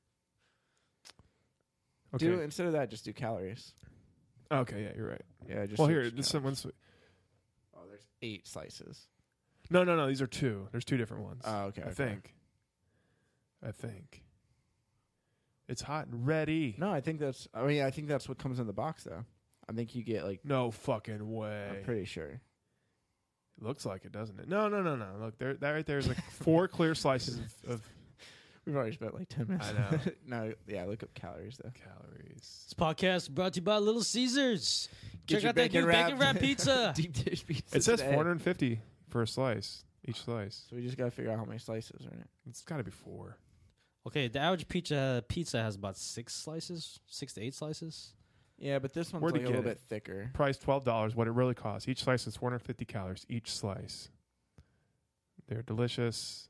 Okay. Do instead of that, just do calories. Okay, yeah, you're right. Yeah, just. Well, search here, this calories. one's. Oh, there's 8 slices. No. These are 2. There's 2 different ones. Oh, okay. I okay. think. It's hot and ready. No, I think that's. I mean, I think that's what comes in the box, though. I think you get like. No fucking way. I'm pretty sure. Looks like it, doesn't it? No. Look, that right there is like 4 clear slices of We've already spent like 10 minutes. I know. No, yeah. Look up calories though. calories. This podcast brought to you by Little Caesars. Check your out that new bacon wrap wrapped- pizza. Deep dish pizza. It says today. 450 for a slice, each slice. So we just gotta figure out how many slices, right? It's got to be 4. Okay, the average pizza has about 6 slices, 6 to 8 slices. Yeah, but this one's Where'd like you a little get bit thicker. Price $12. What it really costs. Each slice is 450 calories. Each slice. They're delicious.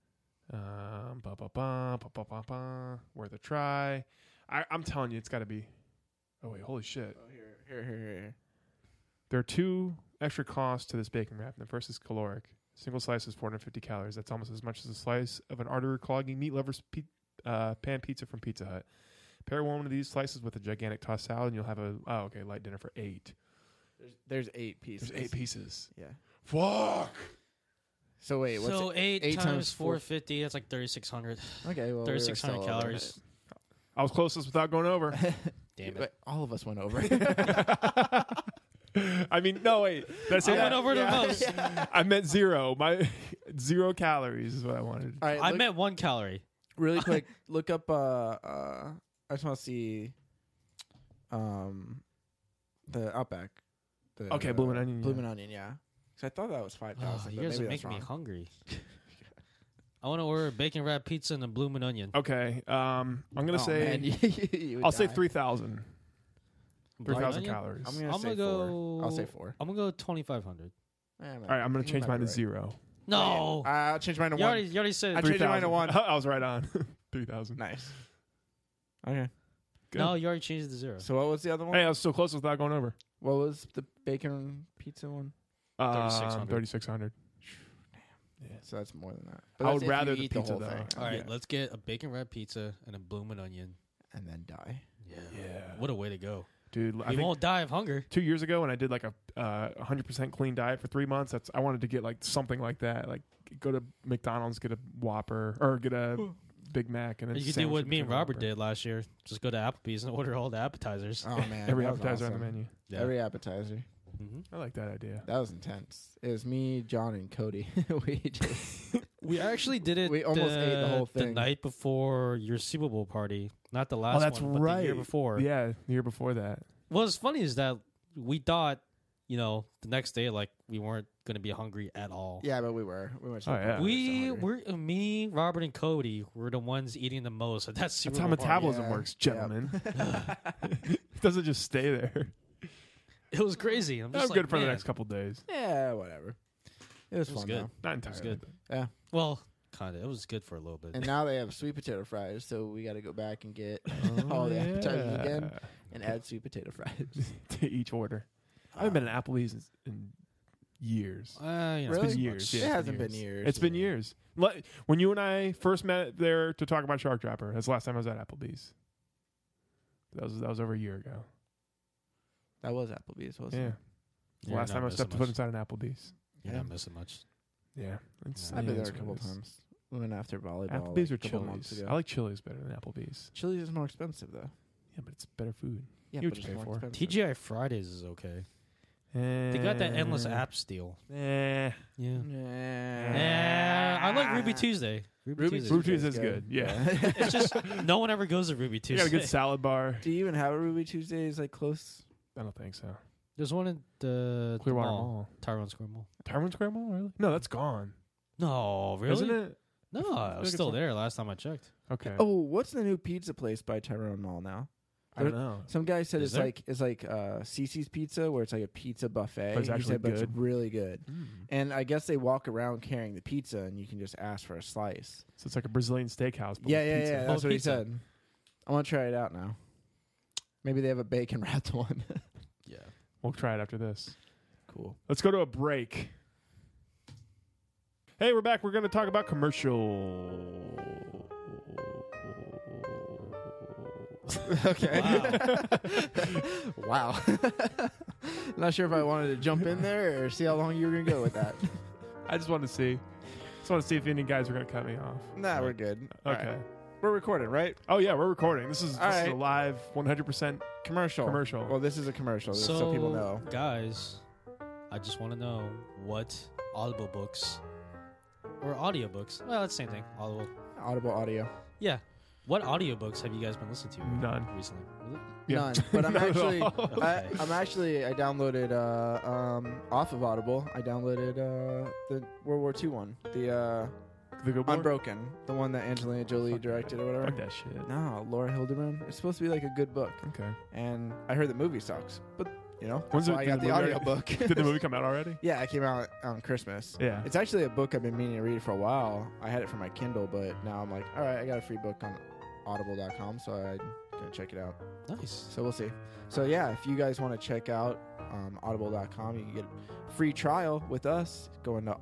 Worth a try. I'm telling you, it's got to be. Oh wait, holy shit! Oh, here. There are 2 extra costs to this bacon wrap. And the first is caloric. Single slice is 450 calories. That's almost as much as a slice of an artery-clogging meat lover's pan pizza from Pizza Hut. Pair one of these slices with a gigantic tossed salad, and you'll have a light dinner for 8. There's 8 pieces. There's 8 pieces. Yeah. Fuck. So wait, what's So it? 8 8 times times 450, that's like 3,600. Okay, well, 3,600 calories. I was closest without going over. Damn But it. all of us went over. I mean, no, wait. That's I it. went over the most. I meant 0. My 0 calories is what I wanted. All right, I look, meant 1 calorie. really quick. Look up. I just want to see. The Outback. The, Okay, Bloomin' Onion, yeah. Bloomin' Onion, yeah. Because I thought that was 5,000. Oh, but you guys maybe are that's making me wrong. hungry. I want to order a bacon wrap pizza and a bloomin' onion. Okay, I'm gonna Oh, say man, you would I'll say die. 3,000. Bloomin' 3,000 onion? calories. I'm gonna I'm say gonna 4. go. I'll say 4. I'm gonna go 2,500. All All right, I'm gonna change mine to 0. No, I'll change mine to you 1. already said I it. changed mine to 3,000. 1. I was right on. 3,000. Nice. Okay. Good. No, you already changed it to 0. So what was the other one? Hey, I was so close without going over. What was the bacon pizza one? 3,600. 3,600. So that's more than that. I that's would if rather you the eat pizza, whole though. thing. All right, Yeah. let's get a bacon wrap pizza and a bloomin' onion. And then die. Yeah. What a way to go. Dude, I We think won't die of hunger. 2 years ago when I did like a 100% clean diet for 3 months, I wanted to get like something like that. Like go to McDonald's, get a Whopper or get a Big Mac, and then You could do sandwich what it me and between the Robert Whopper. did last year. Just go to Applebee's and order all the appetizers. Oh man, Every that was appetizer on awesome. the menu. Yeah. Every appetizer. Mhm. I like that idea. That was intense. It was me, John, and Cody. we just We actually did it. We almost ate the whole The thing. night before your Super Bowl party, not the last that's one, but right. the year before. Yeah, the year before that. What's funny is that we thought, the next day, like we weren't going to be hungry at all. Yeah, but we were. We went. Oh, yeah. Me, Robert, and Cody were the ones eating the most. That's That's how metabolism Yeah. works, gentlemen. It doesn't just stay there. It was crazy. I'm I'm good for the man. next couple days. Yeah, whatever. It was It was fun good. though. Not entirely. good. but- Yeah. Well, kind of. It was good for a little bit. And now they have sweet potato fries, so we got to go back and get all the appetizers again and add sweet potato fries. to each order. I haven't been at Applebee's in years. You know, It's Really? been years. It Yeah, it's hasn't been years. It's been years. When you and I first met there to talk about Shark Trapper, that's the last time I was at Applebee's. That was over a year ago. That was Applebee's, wasn't Yeah. it? The You're last not time I missing stepped foot much. inside an Applebee's. You're Yeah. not missing much. Yeah. It's, Yeah. I've been there it's a couple what it is. times. We went after volleyball. Applebee's like, or a couple months Chili's? ago. I like Chili's better than Applebee's. Chili's is more expensive though. Yeah, but it's better food. Yeah, You but would it's pay more for. expensive. TGI Fridays is okay. They got that endless apps deal. Eh. Yeah. Yeah. I like Ruby Tuesday. Ruby Ruby Tuesday is good. Yeah. It's just no one ever goes to Ruby You Tuesday. got a good salad bar. Do you even have a Ruby Tuesdays like close? I don't think so. There's one at the Clearwater mall. Mall. Tyrone Square Mall. Tyrone Square Mall, really? No, that's gone. No, really? Isn't it? No, I like was it's still on- there last time I checked. Okay. Oh, what's the new pizza place by Tyrone Mall now? I don't know. Some guy said Is it's like Cece's Pizza, where it's like a pizza buffet. But it's He actually said, but good? it's really good. Mm. And I guess they walk around carrying the pizza, and you can just ask for a slice. So it's like a Brazilian steakhouse. But Yeah, with yeah, pizza. yeah. That's what pizza. he said. I want to try it out now. Maybe they have a bacon wrapped one. Yeah. We'll try it after this. Cool. Let's go to a break. Hey, we're back. We're going to talk about commercial. Okay. Wow. Not sure if I wanted to jump in there or see how long you were going to go with that. I just wanted to see. If any guys were going to cut me off. Nah, we're good. All Okay. right. We're recording, right? Oh yeah, we're recording. This is All a right. live 100% Commercial. commercial. Well, this is a commercial, just so people know. guys, I just want to know what Audible books or audiobooks. Well, it's the same thing. Audible audio. Yeah. What audiobooks have you guys been listening to None. recently? Really? Yeah. None. But I'm Not at actually, all. I downloaded off of Audible. I downloaded the World War II one, the The good book? Unbroken, the one that Angelina Jolie Fuck directed or whatever. Fuck that shit. No, Laura Hildebrand. It's supposed to be like a good book, Okay. and I heard the movie sucks, but you know, When's that's why I did got the movie audio book. Did the movie come out already? Yeah, it came out on Christmas. Yeah. It's actually a book I've been meaning to read for a while. I had it for my Kindle, but now I'm like, all right, I got a free book on audible.com, so I'm going to check it out. Nice. So we'll see. So yeah, if you guys want to check out audible.com, you can get a free trial with us. Go into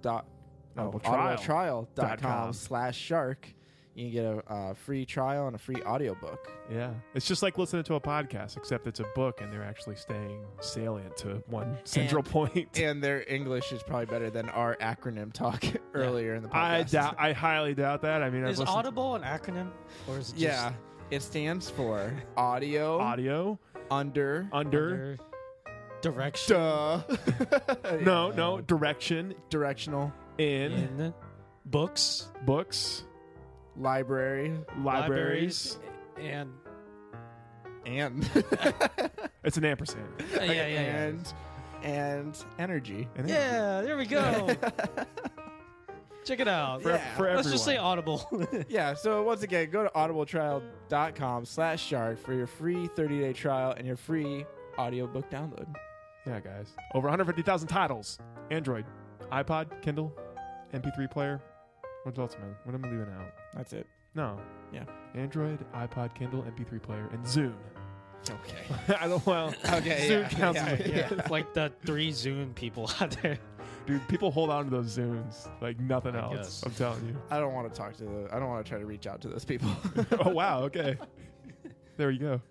audibletrial.com/shark. You can get a free trial and a free audiobook. Yeah. It's just like listening to a podcast, except it's a book and they're actually staying salient to one central point. And their English is probably better than our acronym talk earlier in the podcast. I highly doubt that. I mean, I've Is listened Audible an acronym? Or is it just Yeah, it stands for audio, to audio under under direction duh. no direction Directional in in books, books, library libraries. and and It's an ampersand. yeah. and energy. And Yeah, there we go. Check it out. For- for Let's just say everyone. Audible. Yeah, so once again, go to audibletrial.com/shark for your free 30-day trial and your free audiobook download. Yeah, guys. Over 150,000 titles. Android, iPod, Kindle, MP3 player. What else, man? What am I leaving out? That's it. No. Yeah. Android, iPod, Kindle, MP3 player, and Zune. Okay. I don't. Well. Okay, Zune yeah, counts yeah, as yeah. Like the 3 Zune people out there. Dude, people hold on to those Zunes like nothing I else. guess. I'm telling you. I don't want to talk to I don't want to try to reach out to those people. Oh wow. Okay. There you go.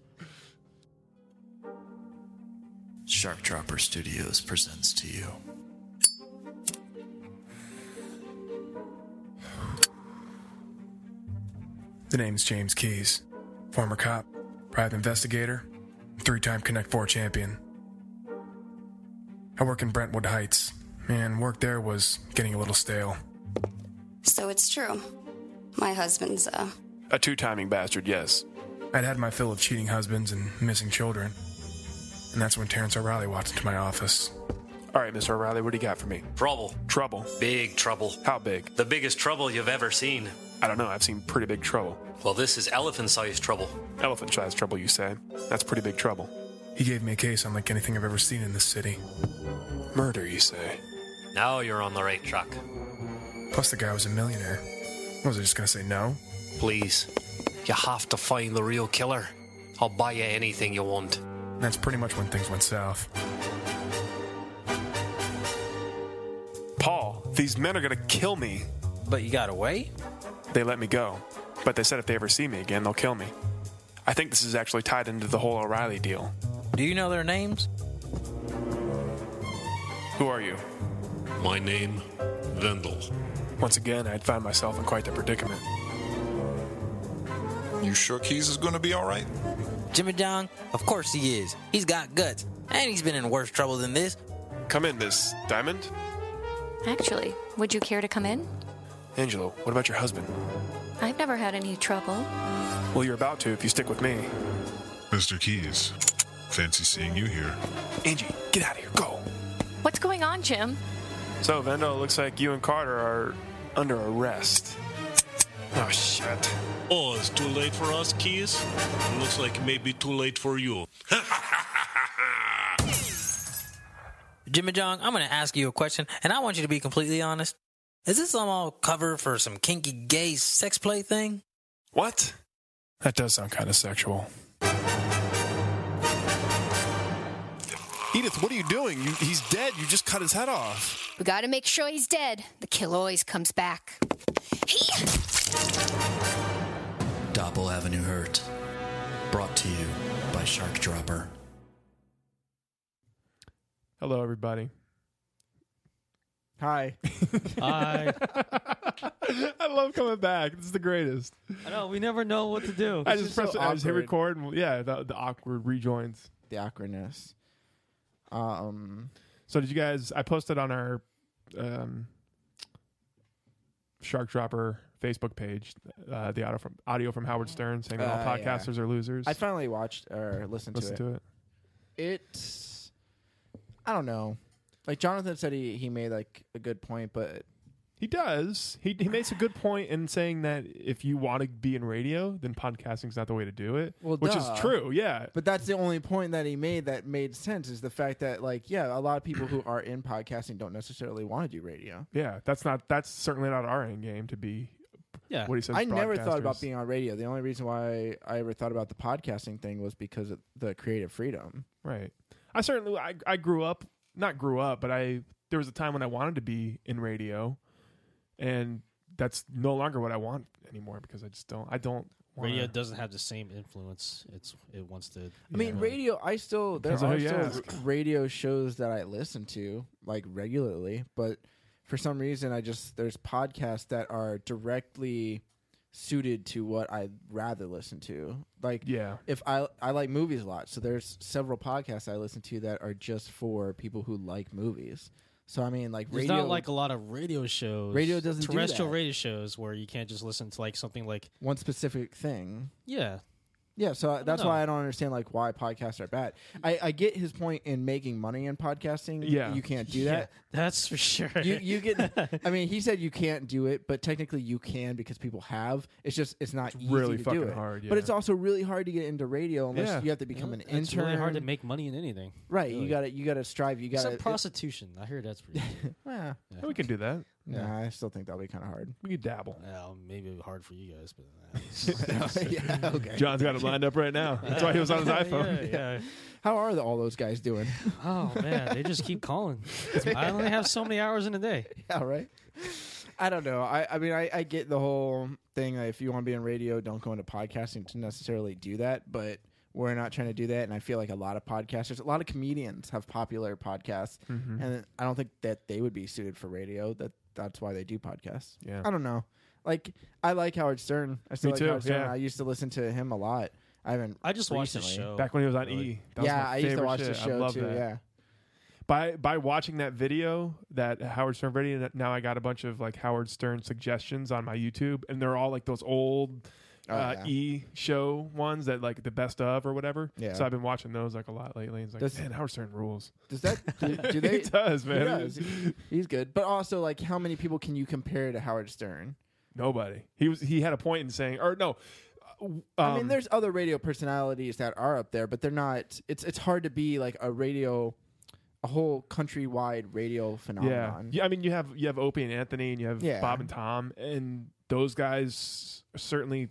Shark Dropper Studios presents to you. The name's James Keys, former cop, private investigator, 3-time Connect 4 champion. I work in Brentwood Heights, and work there was getting a little stale. So it's true. My husband's, A 2-timing bastard, yes. I'd had my fill of cheating husbands and missing children. And that's when Terrence O'Reilly walked into my office. All right, Mr. O'Reilly, what do you got for me? Trouble. Trouble. Big trouble. How big? The biggest trouble you've ever seen. I don't know. I've seen pretty big trouble. Well, this is elephant-sized trouble. Elephant-sized trouble, you say? That's pretty big trouble. He gave me a case unlike anything I've ever seen in this city. Murder, you say? Now you're on the right track. Plus the guy was a millionaire. Was I just going to say no? Please. You have to find the real killer. I'll buy you anything you want. That's pretty much when things went south. Paul, these men are going to kill me. But you got away? They let me go. But they said if they ever see me again, they'll kill me. I think this is actually tied into the whole O'Reilly deal. Do you know their names? Who are you? My name, Vendel. Once again, I'd find myself in quite the predicament. You sure Keys is going to be all right? Jimmy John? Of course he is. He's got guts. And he's been in worse trouble than this. Come in, Miss Diamond. Actually, would you care to come in? Angelo, what about your husband? I've never had any trouble. Well, you're about to if you stick with me. Mr. Keys, fancy seeing you here. Angie, get out of here. Go. What's going on, Jim? So, Vendel, it looks like you and Carter are under arrest. Oh, shit. Oh, it's too late for us, Keys? Looks like it may be too late for you. Jimmy John, I'm going to ask you a question, and I want you to be completely honest. Is this all cover for some kinky gay sex play thing? What? That does sound kind of sexual. Edith, what are you doing? He's dead. You just cut his head off. We gotta make sure he's dead. The kill always comes back. Doppel Avenue Hurt. Brought to you by Shark Dropper. Hello, everybody. Hi. Hi. I love coming back. This is the greatest. I know, we never know what to do. I just hit record. And, the awkward rejoins. The awkwardness. So did you guys? I posted on our Shark Dropper Facebook page the audio from Howard Stern saying that all podcasters are losers. I finally watched or listened to it. It's I don't know. Like Jonathan said, he made like a good point, but he does. He makes a good point in saying that if you want to be in radio, then podcasting's not the way to do it. Well, which is true, yeah. But that's the only point that he made that made sense is the fact that like a lot of people who are in podcasting don't necessarily want to do radio. Yeah, that's certainly not our end game to be. Yeah, what he says. I never thought about being on radio. The only reason why I ever thought about the podcasting thing was because of the creative freedom. Right. I grew up. Not grew up, but there was a time when I wanted to be in radio, and that's no longer what I want anymore because I don't. Radio doesn't have the same influence it wants to. I mean, radio. There are still radio shows that I listen to like regularly, but for some reason, there's podcasts that are directly suited to what I'd rather listen to. Like, if I like movies a lot, so there's several podcasts I listen to that are just for people who like movies. So I mean, like, there's not like a lot of radio shows. Radio doesn't terrestrial do that. radio shows where you can't just listen to like something like one specific thing. Yeah. Yeah, so that's why I don't understand like why podcasts are bad. I get his point in making money in podcasting. Yeah, you can't do that. That's for sure. You get. I mean, he said you can't do it, but technically you can because people have. It's just it's not easy really to fucking do it. hard. Yeah. But it's also really hard to get into radio unless you have to become an intern. It's really hard to make money in anything. Right, really. you gotta strive. You gotta prostitution. I hear that's pretty. Yeah, we can do that. Nah, I still think that'll be kind of hard. We could dabble. Well, maybe hard for you guys, but yeah, okay. John's got it lined up right now. That's why he was on his iPhone. Yeah. How are all those guys doing? Oh man, they just keep calling. I only have so many hours in a day. Yeah, right. I don't know. I mean, I get the whole thing that if you want to be in radio, don't go into podcasting to necessarily do that. But we're not trying to do that. And I feel like a lot of podcasters, a lot of comedians have popular podcasts, and I don't think that they would be suited for radio. That's why they do podcasts. Yeah. I don't know. Like, I like Howard Stern. I still Me like too, Howard Stern. yeah. I used to listen to him a lot. I just watched recently. the show back when he was on E. That was my I used to favorite watch the shit. show I love too. that. Yeah. By watching that video, that Howard Stern video, now I got a bunch of like Howard Stern suggestions on my YouTube, and they're all like those old E show ones that like the best of or whatever. Yeah. So I've been watching those like a lot lately. It's like, man, Howard Stern rules. Does that do they? He does, man. He does. He's good, but also like, how many people can you compare to Howard Stern? Nobody. He had a point in saying, or no. I mean, there's other radio personalities that are up there, but they're not. It's hard to be like a whole countrywide radio phenomenon. Yeah. I mean, you have Opie and Anthony, and you have Bob and Tom, and those guys certainly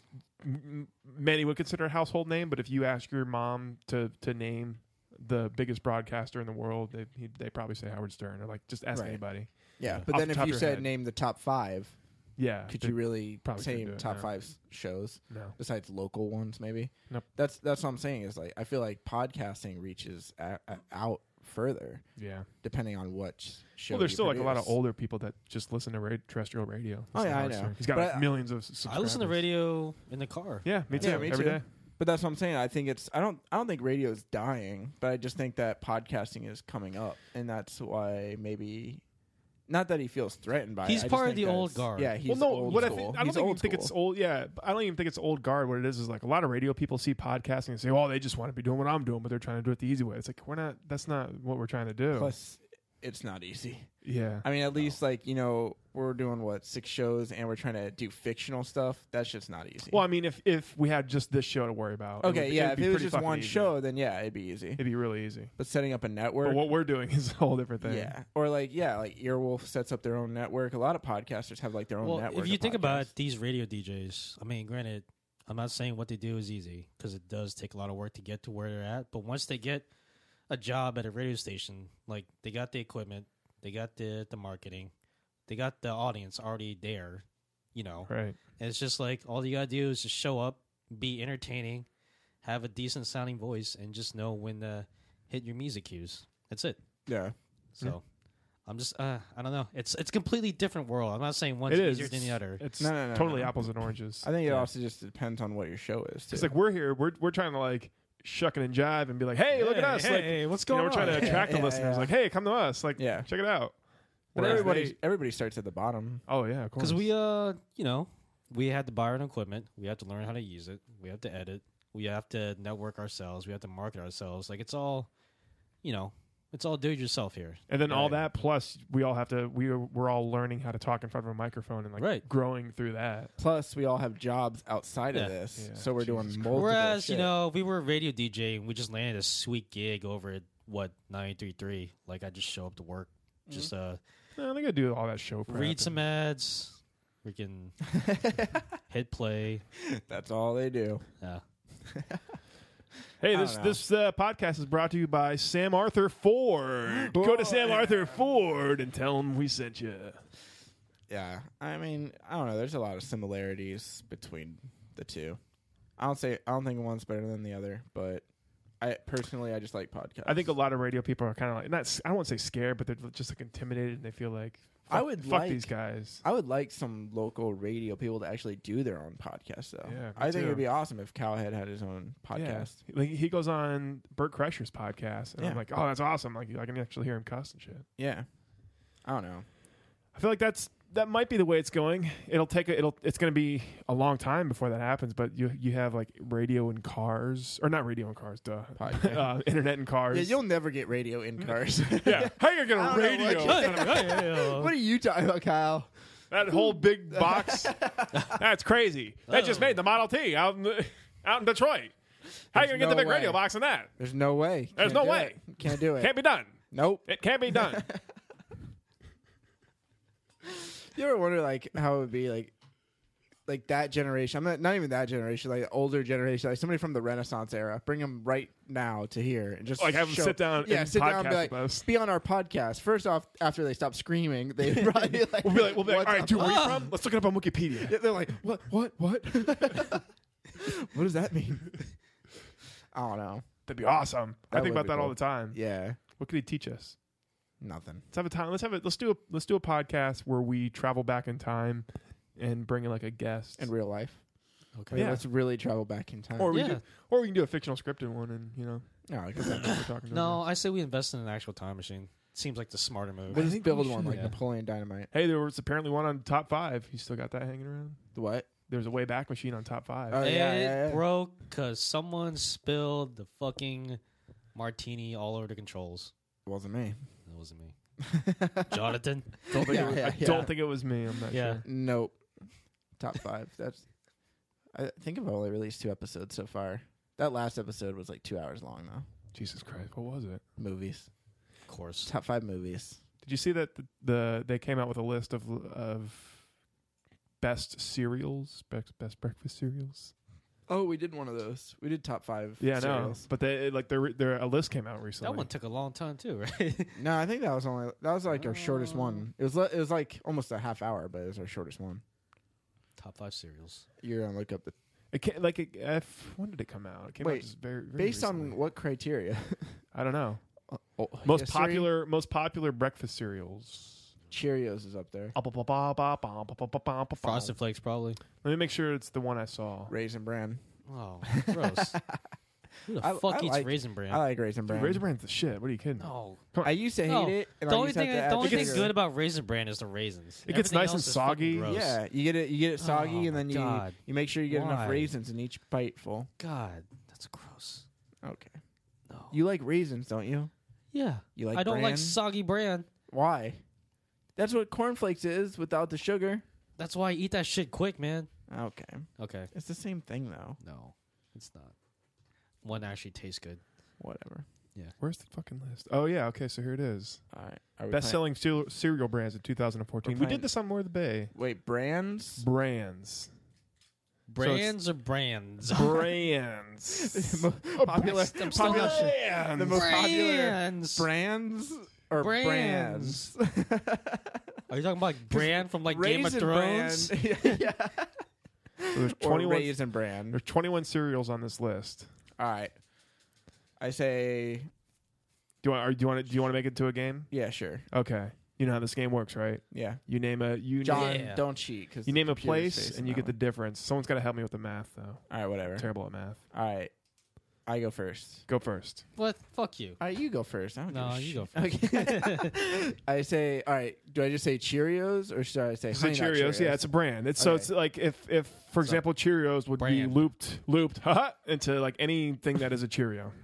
many would consider a household name. But if you ask your mom to name the biggest broadcaster in the world, they probably say Howard Stern, or like just ask anybody. Yeah, but then if you said name the top 5. Yeah, could you really say top 5 shows? No, besides local ones, maybe. Nope. That's what I'm saying. Is like I feel like podcasting reaches out further. Yeah, depending on what show. Well, there's still produce. like a lot of older people that just listen to terrestrial radio. Oh yeah, I know. He's got like millions of subscribers. I listen to radio in the car. Yeah, me too. Yeah, me every too. day. But that's what I'm saying. I think I don't think radio is dying, but I just think that podcasting is coming up, and that's why maybe. Not that he feels threatened by it. He's part of the old guard. Yeah, he's old school. I don't even think it's old. Yeah, I don't even think it's old guard. What it is like a lot of radio people see podcasting and say, "Oh, they just want to be doing what I'm doing," but they're trying to do it the easy way. It's like we're not. That's not what we're trying to do. Plus, it's not easy. Yeah, I mean, at least like we're doing 6 shows and we're trying to do fictional stuff. That's just not easy. Well, I mean, if we had just this show to worry about, okay, if it was just one easy. show, then yeah, it'd be easy. It'd be really easy. But setting up a network, but what we're doing is a whole different thing. Yeah, or like Earwolf sets up their own network. A lot of podcasters have like their own network. If you think about these radio DJs, I mean, granted, I'm not saying what they do is easy because it does take a lot of work to get to where they're at. But once they get a job at a radio station, like they got the equipment, they got the marketing, they got the audience already there, Right. And it's just like all you gotta do is just show up, be entertaining, have a decent sounding voice, and just know when to hit your music cues. That's it. Yeah. So I'm just I don't know. It's a completely different world. I'm not saying one's easier than the other. It's totally apples and oranges. I think it also just depends on what your show is. Too. It's like we're here. We're trying to like shucking and jive and be like, hey, look at us. Hey, like, what's going on? We're trying to attract the listeners. Like, hey, come to us. Like, check it out. But everybody starts at the bottom. Oh yeah, of course. Because we had to buy our own equipment. We have to learn how to use it. We have to edit. We have to network ourselves. We have to market ourselves. Like it's all, it's all do it yourself here. And then all that plus we all have to. We're all learning how to talk in front of a microphone and like growing through that. Plus, we all have jobs outside of this, so we're doing multiple. Whereas shit. we were a radio DJ and we just landed a sweet gig over at 93.3. Like I just show up to work, just I think I do all that show prep. read some ads, freaking hit play. That's all they do. Yeah. Hey, this podcast is brought to you by Sam Arthur Ford. Go to Sam Arthur Ford and tell him we sent you. Yeah, I mean, I don't know. There's a lot of similarities between the two. I don't think one's better than the other, but I just like podcasts. I think a lot of radio people are kind of like I won't say scared, but they're just like intimidated and they feel like fuck these guys. I would like some local radio people to actually do their own podcast, though. Yeah, I think it'd be awesome if Cowhead had his own podcast. Yeah. Like he goes on Bert Kreischer's podcast, and I'm like, oh, that's awesome! Like I can actually hear him cuss and shit. Yeah, I don't know. I feel like that might be the way it's going. It's going to be a long time before that happens. But you have like radio in cars, or not radio in cars, internet in cars. Yeah, you'll never get radio in cars. Yeah, how you gonna get a radio? What are you talking about, Kyle? That whole big box. That's crazy. They just made the Model T out in Detroit. How are you gonna get the big radio box in that? There's no way. There's no way. Can't do it. Can't be done. Nope. It can't be done. You ever wonder like how it would be like that generation? I'm not even that generation, like older generation, like somebody from the Renaissance era. Bring them right now to here and just like have them sit down. Yeah, and sit down and be with us. be on our podcast. First off, after they stop screaming, they probably like we'll be like, all right, dude, where are you from? Let's look it up on Wikipedia. Yeah, they're like, what? What does that mean? I don't know. That'd be awesome. I think about that all the time. Yeah. What could he teach us? Nothing. Let's have a time. Let's do a podcast where we travel back in time and bring in like a guest in real life. Okay. Yeah. Let's really travel back in time. Or we can do a fictional scripted one, and No, because that's what we're talking about. No, I say we invest in an actual time machine. Seems like the smarter move. Let's build one like Napoleon Dynamite. Hey, there was apparently one on top 5. You still got that hanging around? The what? there's a way back machine on top 5. Oh, It broke because someone spilled the fucking martini all over the controls. It wasn't me. It wasn't me. Jonathan? Don't think it was me. I'm not sure. Nope. Top 5. I think I've only released 2 episodes so far. That last episode was like 2 hours long, though. Jesus Christ. What was it? Movies. Of course. Top 5 movies. Did you see that they came out with a list of best cereals, best breakfast cereals? Oh, we did one of those. We did top 5 Yeah, cereals. no. But a list came out recently. That one took a long time too, right? No, I think that was like our shortest one. It was like almost a half hour, but it was our shortest one. Top 5 cereals. You're gonna look up the. When did it come out? It came Wait, out just very based recently. on what criteria? I don't know. History? Most popular breakfast cereals. Cheerios is up there. Frosted Flakes, probably. Let me make sure it's the one I saw. Raisin Bran. Oh, gross. Who the fuck eats Raisin Bran? I like Raisin Bran. Dude, Raisin Bran's the shit. What are you kidding? No. I used to hate it. And The I only used to thing, have to add the only thing sugar. good about Raisin Bran is the raisins. It gets Everything nice and else is fucking soggy. gross. Yeah, you get it soggy, and then God. you make sure you get Why? enough raisins in each bite full. God, that's gross. Okay. No. You like raisins, don't you? Yeah. You like I don't bran? like soggy bran. Why? That's what cornflakes is without the sugar. That's why I eat that shit quick, man. Okay. Okay. It's the same thing, though. No, it's not. One actually tastes good. Whatever. Yeah. Where's the fucking list? Oh, yeah. Okay, so here it is. All right. Are we Best-selling cereal brands in 2014. We playing- did this on More of the Bay. Wait, brands? Brands. Brands or brands? Brands. The most popular, I'm still not sure. Brands. the most popular Brands. brands or brands? Are you talking about like brand from like Game of Raisin Thrones? Bran. Yeah. So there's Or 21. Raisin Bran. There's 21 cereals on this list. All right. I say, Do you want to make it to a game? yeah, sure. Okay. You know how this game works, right? Yeah. You name John, Yeah. don't cheat. Cause you the name a computer's place facing and you that get the one. difference. Someone's got to help me with the math, though. All right, whatever. I'm terrible at math. All right. I go first. Go first. What? Fuck you. All right, you go first. I don't No, give a you shit. go first. Okay. I say, all right, do I just say Cheerios or should I say Say Honey Nut Cheerios. Yeah, it's a brand. It's so Okay. it's like if for example Cheerios would be brand. looped into like anything that is a Cheerio.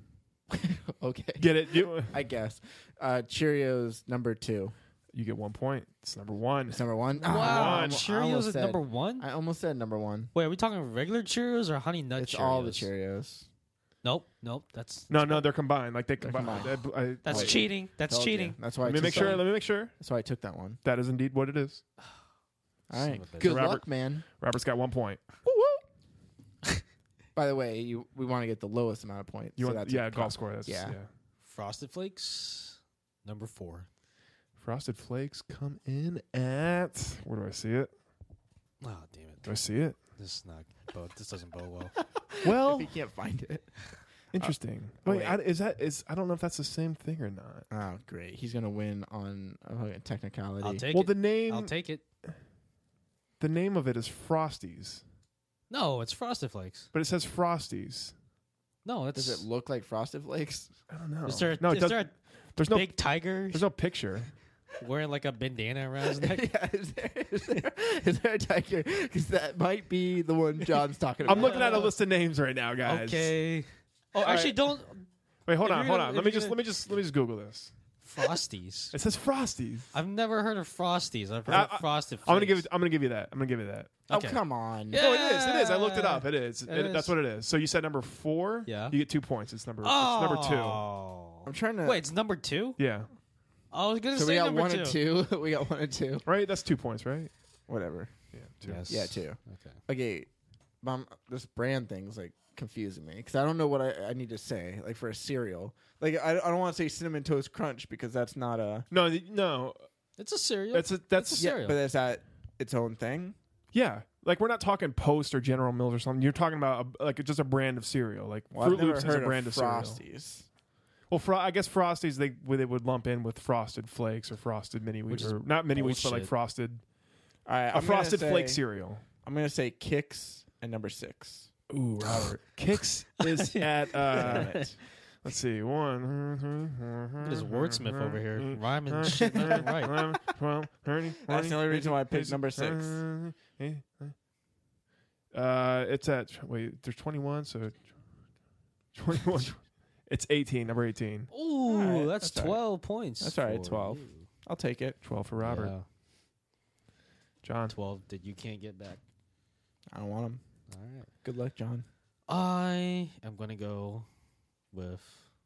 Okay. Get it? I guess. Cheerios number 2. You get 1 point. It's number 1. It's number 1. Wow. One. Cheerios is number 1? I almost said number 1. Wait, are we talking regular Cheerios or Honey Nut It's Cheerios? all the Cheerios. Nope. That's No, they're combined. Like they They're combine. combined. that's Wait. cheating. That's Told you. cheating. That's why Let me make sure. Let me make sure. That's why I took that one. That is indeed what it is. All Son right. of a bitch. Good Robert- luck, man. Robert's got 1 point. By the way, we want to get the lowest amount of points. You so want that's yeah, a golf top. score. That's, Yeah. yeah. Frosted Flakes, number 4. Frosted Flakes come in at. Where do I see it? Oh, damn it. Do I see it? This is not. This doesn't bode well. Well, If you can't find it. interesting. oh, wait, wait. I don't know if that's the same thing or not. Oh, great. He's going to win on technicality. I'll take Well, it. the name. I'll take it. The name of it is Frosties, No, it's Frosted Flakes. but it says Frosties. No, it's. Does it look like Frosted Flakes? I don't know. Is there? no, it is does, there a there's no. big tiger There's no picture. wearing like a bandana around his neck? Yeah, is there a tiger? Because that might be the one John's talking about. I'm looking at a list of names right now, guys. Okay. Oh, All actually, right. don't. Wait, hold If on, you're hold gonna- on. if Let me you're just Google this. Frosties. It says Frosties. I've never heard of Frosties. I've heard I- of Frosted Flakes. I'm gonna give you that. I'm gonna give you that. Okay. Oh, come on. Yeah. No, it is. It is. I looked it up. It is. It That's is. what it is. So you said number 4. Yeah. You get 2 points. It's number. Oh. It's number 2. I'm trying to. Wait, it's number 2? Yeah. I was gonna so say we got number 1 2. and 2. We got 1 and 2. Right. That's 2 points. Right. Whatever. Yeah. 2. Yes. Yeah, 2. Okay. Okay. This brand thing's like confusing me because I don't know what I need to say. Like for a cereal, like I don't want to say Cinnamon Toast Crunch because that's not a. No. No. It's a cereal. That's It's a Yeah, cereal. but is that its own thing? Yeah. Like we're not talking Post or General Mills or something. You're talking about just a brand of cereal. Like Well, Fruit I've never Loops heard is a brand of of cereal. Frosties. Well, I guess Frosties they would lump in with Frosted Flakes or Frosted Mini Which Wheats is or not Mini Wheats, but like bullshit. Frosted. All right, A Frosted Flake cereal. I'm gonna say Kix and number 6. Ooh, Robert. Kix is at. Damn it. Let's see. 1. Look at this wordsmith over here, rhyming shit left and right. 12, 30, That's the only reason why I picked number 6. It's at there's 21, so 21. It's 18, number 18. Ooh, right, that's that's 12 points. That's all right. for 12. you. I'll take it. 12 for Robert. Yeah. John. 12 that you can't get back. I don't want him. All right. Good luck, John. I am going to go with.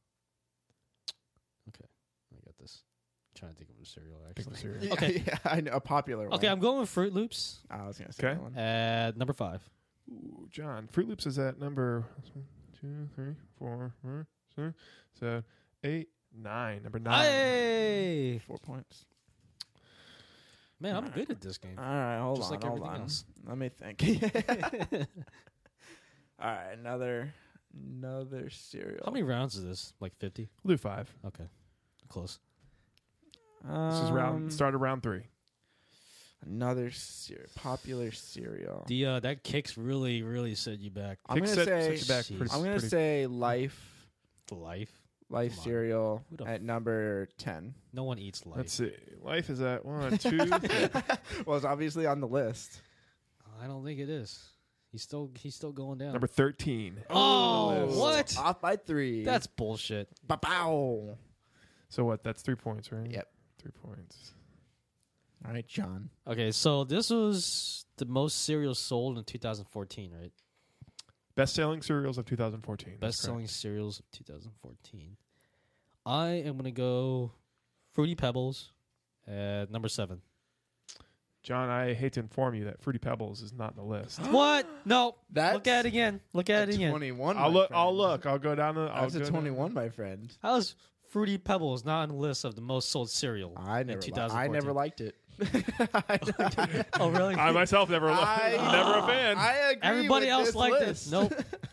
Okay. I got this. I'm trying to think of a cereal, actually. Okay. Yeah, I know, a popular one. Okay, I'm going with Fruit Loops. I was going to say that one. At number 5. Ooh, John. Fruit Loops is at number 1, 2, 3, 4, 5, 6, 7, 8, 9. Number 9. Hey! 4 points. Man, I'm good at this game. All right, hold Just on, like hold everything on. else. Let me think. All right, another cereal. How many rounds is this? Like 50? We'll do 5. Okay. Close. This is start of round 3. Another popular cereal. The that kicks really set you back. I'm gonna say. set you back pretty- I'm gonna pretty- say Life Life. Life Come on. cereal Who the at number 10. No one eats Life. Let's see. Life is at 1, 2, 3. Well, it's obviously on the list. I don't think it is. He's still going down. Number 13. Oh, what? Off by 3. That's bullshit. Ba-bow. So what? That's 3 points, right? Yep. 3 points. All right, John. Okay, so this was the most cereals sold in 2014, right? Best-selling cereals of 2014. That's Best-selling correct. cereals of 2014. I am going to go Fruity Pebbles at number 7. John, I hate to inform you that Fruity Pebbles is not on the list. What? No. That's Look at it again. Look at it again. 21. I'll my look. friend. I'll look. I'll go down the. That's a 21, my friend. How is Fruity Pebbles not on the list of the most sold cereal I in never 2014? I never liked it. Oh, really? I myself never. Never a fan. I agree. Everybody with else this liked list. it. Nope.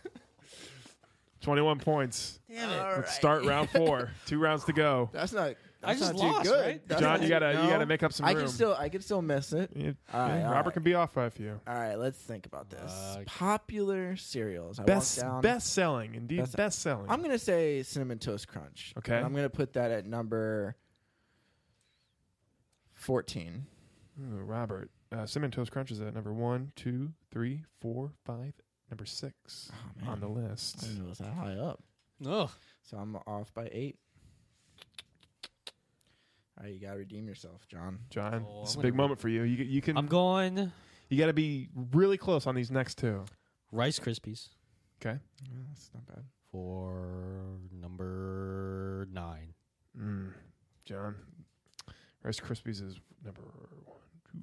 21 points. Damn it. All Let's right. start round 4. 2 rounds to go. That's not. I That's just not too lost, good. right? That's John, not you too- gotta make up some I room. can still miss it. All right, all Robert right. can be off by a few. All right, let's think about this. Popular cereals. I Best walked down. best selling, indeed, best selling. I'm gonna say Cinnamon Toast Crunch. Okay. And I'm gonna put that at number 14. Ooh, Robert, Cinnamon Toast Crunch is at number 1, 2, 3, 4, 5, number 6 on the list. I didn't know it was that high up. Oh. So I'm off by 8. All right, you gotta redeem yourself, John. John, Oh, this is I'm a big gonna- moment for you. You can. I'm going You got to be really close on these next 2. Rice Krispies Okay. Yeah, that's not bad. for number 9. John, Rice Krispies is number 1,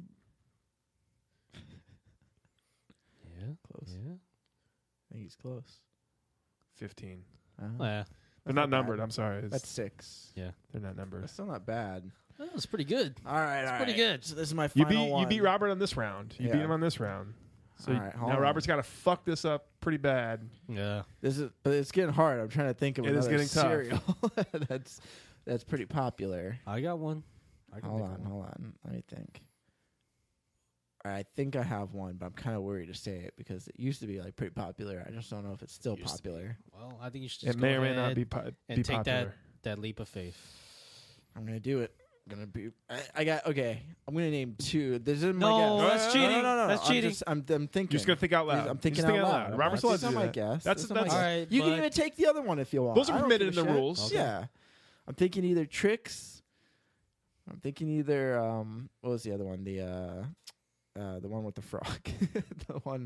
2. Yeah. Close. Yeah. I think he's close. 15. Yeah. They're not not numbered. bad. I'm sorry. That's 6. Yeah. They're not numbered. That's still not bad. That was pretty good. All right, That's all pretty right. good. So this is my You final one. you beat Robert on this round. You beat Yeah. him on this round. So All right, hold now on. Robert's got to fuck this up pretty bad. Yeah. But it's getting hard. I'm trying to think of It is another getting tough. cereal that's pretty popular. I got one. I can Hold think of on, one. hold on. Let me think. I think I have one, but I'm kind of worried to say it because it used to be like pretty popular. I just don't know if it's still Used to be. popular. Well, I think you should It just may go or may not ahead be and take popular. that leap of faith. I'm gonna do it. I'm gonna be. I got okay. I'm gonna name 2. This is my No, guess. that's cheating. No. That's cheating. I'm thinking. You're just gonna think out loud. I'm thinking Just out think loud. Robert's That's allowed to not do my that. guess. That's not my guess. All right, You can but- even take the other one if you want. Those are I don't permitted give in a the shit. rules. Yeah. I'm thinking either Tricks. I'm thinking either what was the other one? The one with the frog. The one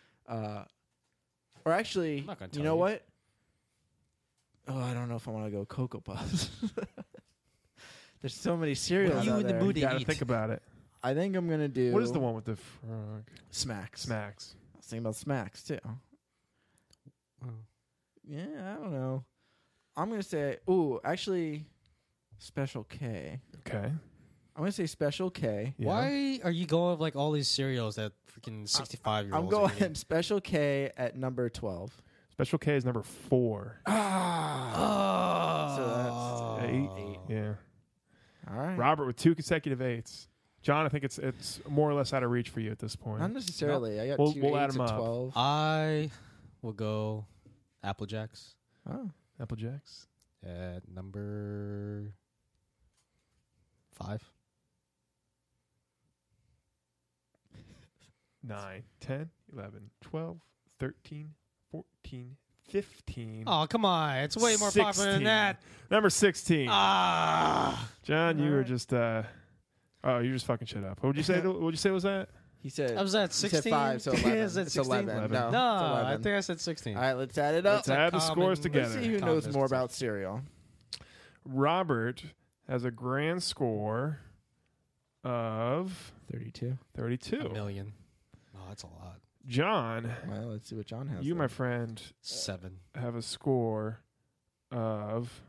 or actually, I'm not gonna you tell know you. what? Oh, I don't know if I want to go Cocoa Puffs. There's so many cereals What are you out in the there. mood You to got to eat? think about it. I think I'm gonna do. What is the one with the frog? Smacks? Smacks. I was thinking about Smacks too. Yeah, I don't know. I'm gonna say. Ooh, actually, Special K. Okay. I'm gonna say Special K. Yeah. Why are you going with like all these cereals that freaking 65-year-olds I'm going Special K at number 12. Special K is number 4. So that's 8. Yeah. all right. Robert with 2 consecutive 8s. John, I think it's more or less out of reach for you at this point. Not necessarily. I got We'll- 2 we'll add 8s 'em and up. 12. I will go Apple Jacks Oh. Apple Jacks. at number 5. 9, 10, 11, 12, 13, 14, 15. Oh, come on. It's way more popular 16. than that. Number 16. John, you were just you're just fucking shit up. What would you say? What would you say was that? He said I was at 16. He said 5, so 11. Is it It's 16? 11. No, No, it's 11. I think I said 16. All right, let's add it up. Let's add the scores together. Let's see who knows more about cereal. Robert has a grand score of 32. 32. A million. Oh, that's a lot. John. Well, let's see what John has. You, then. my friend, 7. have a score of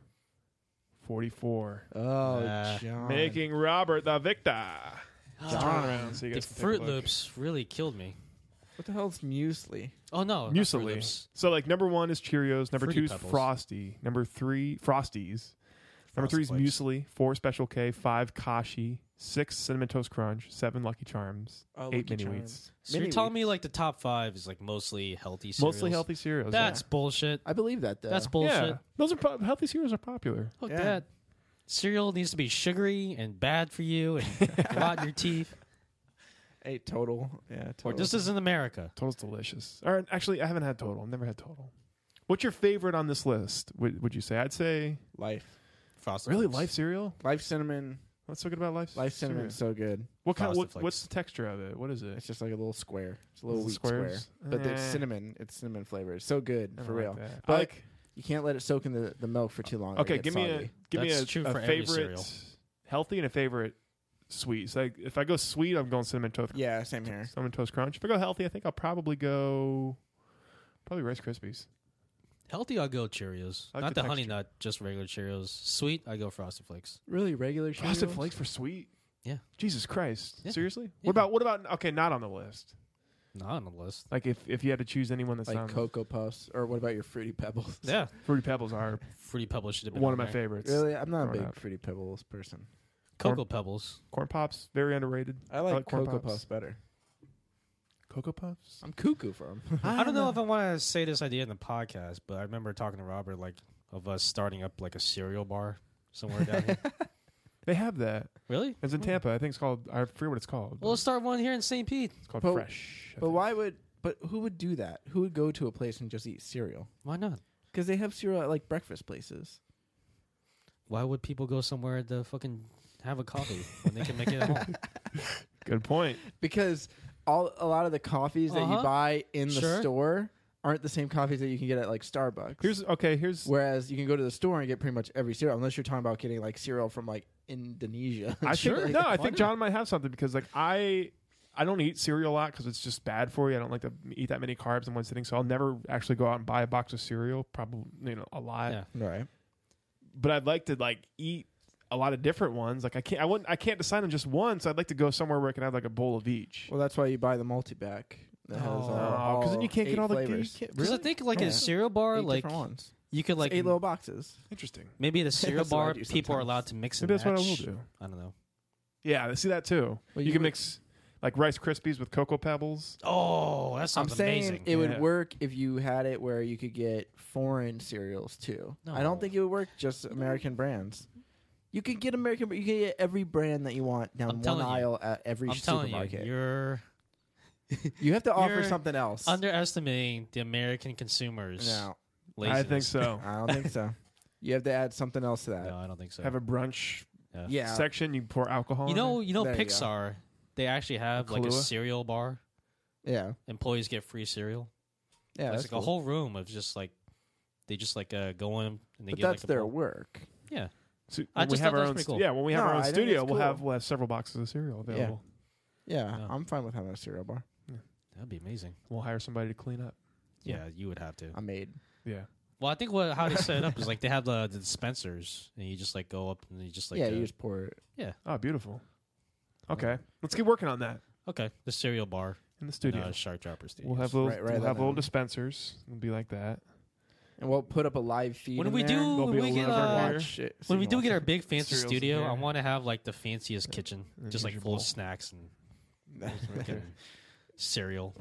44. Oh, John. Making Robert the victor. John. Around so you The guys can take a Fruit look. Loops really killed me. What the hell is muesli? Oh, no. not Fruit Muesli. Loops. So, like, number 1 is Cheerios. Number Fruity 2 is Pebbles. Frosty. Number 3, Frosties. Number 3 is Frosted Muesli. 4, Special K. 5, Kashi. 6, Cinnamon Toast Crunch. 7, Lucky Charms. Oh, 8, Lucky Mini Charms. Wheats. So you're telling me like the top 5 is like mostly healthy cereals? Mostly healthy cereals. That's bullshit. I believe that, though. That's yeah. bullshit. Those are healthy cereals are popular. Fuck Yeah. that. Cereal needs to be sugary and bad for you and rot in your teeth. Hey, Total. Yeah, Total. Or just as in America. Total's delicious. Or actually, I haven't had Total. I've never had Total. What's your favorite on this list? Would you say? I'd say Life. Frosted really Flakes. Life cereal. Life Cinnamon. What's so good about Life? Life Cinnamon's so good. What kind? Frosted Flakes. What's the texture of it? What is it? It's just like a little square. It's a little Is it wheat squares? square. But it's Eh. cinnamon. It's cinnamon flavored. It's so good, Never for liked real. that. I But like. you can't let it soak in the milk for too long. Okay, It gets give me soggy. That's true a for every favorite cereal. healthy and a favorite sweet. So like, if I go sweet, I'm going cinnamon toast. Yeah, same here. Cinnamon toast crunch. If I go healthy, I think I'll probably go Rice Krispies. Healthy, I'll go Cheerios. I like Not the the Honey texture. Nut, just regular Cheerios. Sweet, I go Frosted Flakes. Really, regular Frosted Cheerios? Flakes for sweet. Yeah. Jesus Christ. Yeah. Seriously? Yeah. What about okay, not on the list. Not on the list. Like if you had to choose anyone that's Like on Cocoa Puffs. Or what about your Fruity Pebbles? Yeah. Fruity Pebbles are Fruity Pebbles should have been one on of my there. favorites. Really? I'm not a growing big up. Fruity Pebbles person. Cocoa Pebbles. Corn Pops, very underrated. I like Corn Cocoa Pops. Puffs better. Cocoa Puffs? I'm cuckoo for them. I don't know if I want to say this idea in the podcast, but I remember talking to Robert like of us starting up like a cereal bar somewhere down here. They have that. Really? It's in Tampa. I think it's called I forget what it's called. Well, let's start one here in St. Pete. It's called But- Fresh. I But think. why would... But who would do that? Who would go to a place and just eat cereal? Why not? Because they have cereal at like breakfast places. Why would people go somewhere to fucking have a coffee when they can make it at home? Good point. Because a lot of the coffees that you Uh-huh. buy in the Sure. store aren't the same coffees that you can get at like Starbucks. Here's Whereas you can go to the store and get pretty much every cereal, unless you're talking about getting like cereal from like Indonesia. I Sure. think no, I Why think not? John might have something because like I don't eat cereal a lot because it's just bad for you. I don't like to eat that many carbs in one sitting, so I'll never actually go out and buy a box of cereal. Probably a lot. Yeah. Right. But I'd like to like eat a lot of different ones. Like I can't decide on just one, so I'd like to go somewhere where I can have like a bowl of each. Well, that's why you buy the multi-pack. That has Oh, 'cause then you can't get 8 all the flavors. Because I think like Yeah. a cereal bar, 8 like different ones. you could It's like 8 little boxes. Interesting. maybe at a cereal That's what I bar, do people are sometimes. allowed to mix and Maybe that's what I match. will do. I don't know. Yeah, I see that too. Well, you you can would- mix like Rice Krispies with Cocoa Pebbles. Oh, that I'm sounds saying amazing. it would Yeah. work if you had it where you could get foreign cereals too. I No. don't think it would work just American brands. You can get American, but you can get every brand that you want down I'm one telling you. aisle at every I'm telling you, supermarket. you're You have to offer you're something else. underestimating the American consumers. No, I think so. I don't think so. You have to add something else to that. No, I don't think so. Have a brunch Yeah. section. You pour alcohol. You know, in There you go. Pixar. They actually have like a Kahlua? cereal bar. Yeah. Employees get free cereal. Yeah. It's That's like cool. a whole room of just like they just like go in and they But get that's like a their bowl. work. Yeah. So I when we just have thought our that was own, pretty cool. yeah, when we have No, our own I think studio, it's we'll cool. have several boxes of cereal available. Yeah, Yeah. I'm fine with having a cereal bar. That'd be amazing. We'll hire somebody to clean up. Yeah, you would have to. I made. Yeah. Well, I think how they set it up is like they have the dispensers, and you just like go up and you just like yeah, you just pour it. yeah. Oh, beautiful. Okay, let's get working on that Okay, the cereal bar in the studio. Shark Dropper Studios. We'll have little, Right we'll that have little down. dispensers. It'll be like that. And we'll put up a live feed. When in we there. do, There'll be when we a get lever Watch it, so when you we can do watch get our it. big fancy Cereals in studio, there. I want to have like the fanciest kitchen, And just like here's your full of bowl. snacks and fucking cereal.